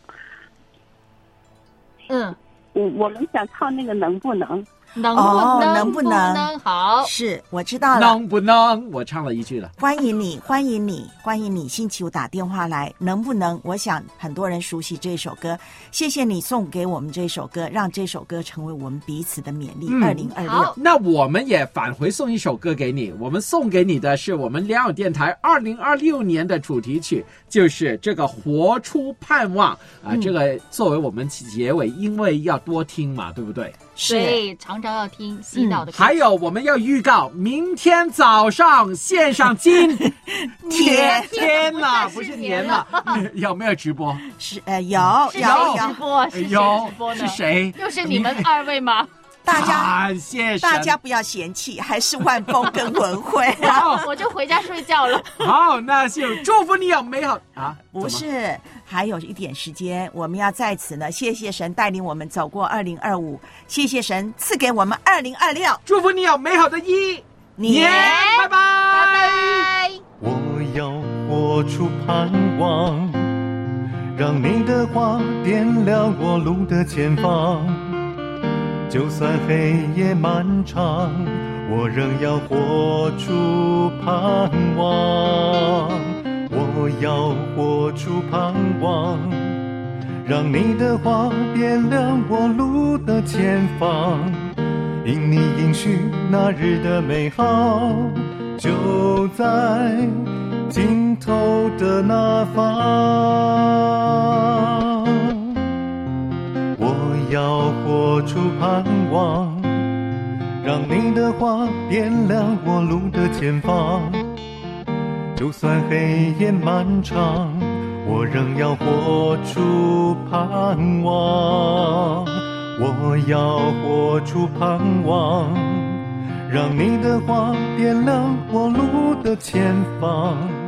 嗯， 我我们想唱那个能不能。 能不能、 哦、能不能？ 能好， 是我知道了。 能不能？我唱了一句了。 欢迎你，欢迎你，欢迎你！星期五打电话来，能不能？我想很多人熟悉这首歌，谢谢你送给我们这首歌，让这首歌成为我们彼此的勉励。二零二六， 那我们也返回送一首歌给你。我们送给你的是我们良友电台二零二六年的主题曲，就是这个《活出盼望》啊、嗯。这个作为我们结尾，因为要多听嘛，对不对？ 对，常常要听洗脑的歌、 嗯。还有，我们要预告明天早上线上今天天呐，不是年了，有没有直播？ 是呃有有有直播，是有直播呢？ 是谁？ 又是你们二位吗？ 大家感谢大家不要嫌弃，还是万峰跟文慧。 好，我就回家睡觉了。 好，那就祝福你有美好啊！ 不是，还有一点时间，我们要在此呢，谢谢神带领我们走过二零二五，谢谢神赐给我们二零二六， 祝福你有美好的一年，拜拜拜拜。 我要活出盼望，让你的话点亮我路的前方。就算黑夜漫长，我仍要活出盼望。我要活出盼望，让你的话点亮我路的前方。因你应许那日的美好，就在尽头的那方。我要活出盼望，让你的话点亮我路的前方。就算黑夜漫长，我仍要活出盼望。我要活出盼望，让你的话点亮我路的前方。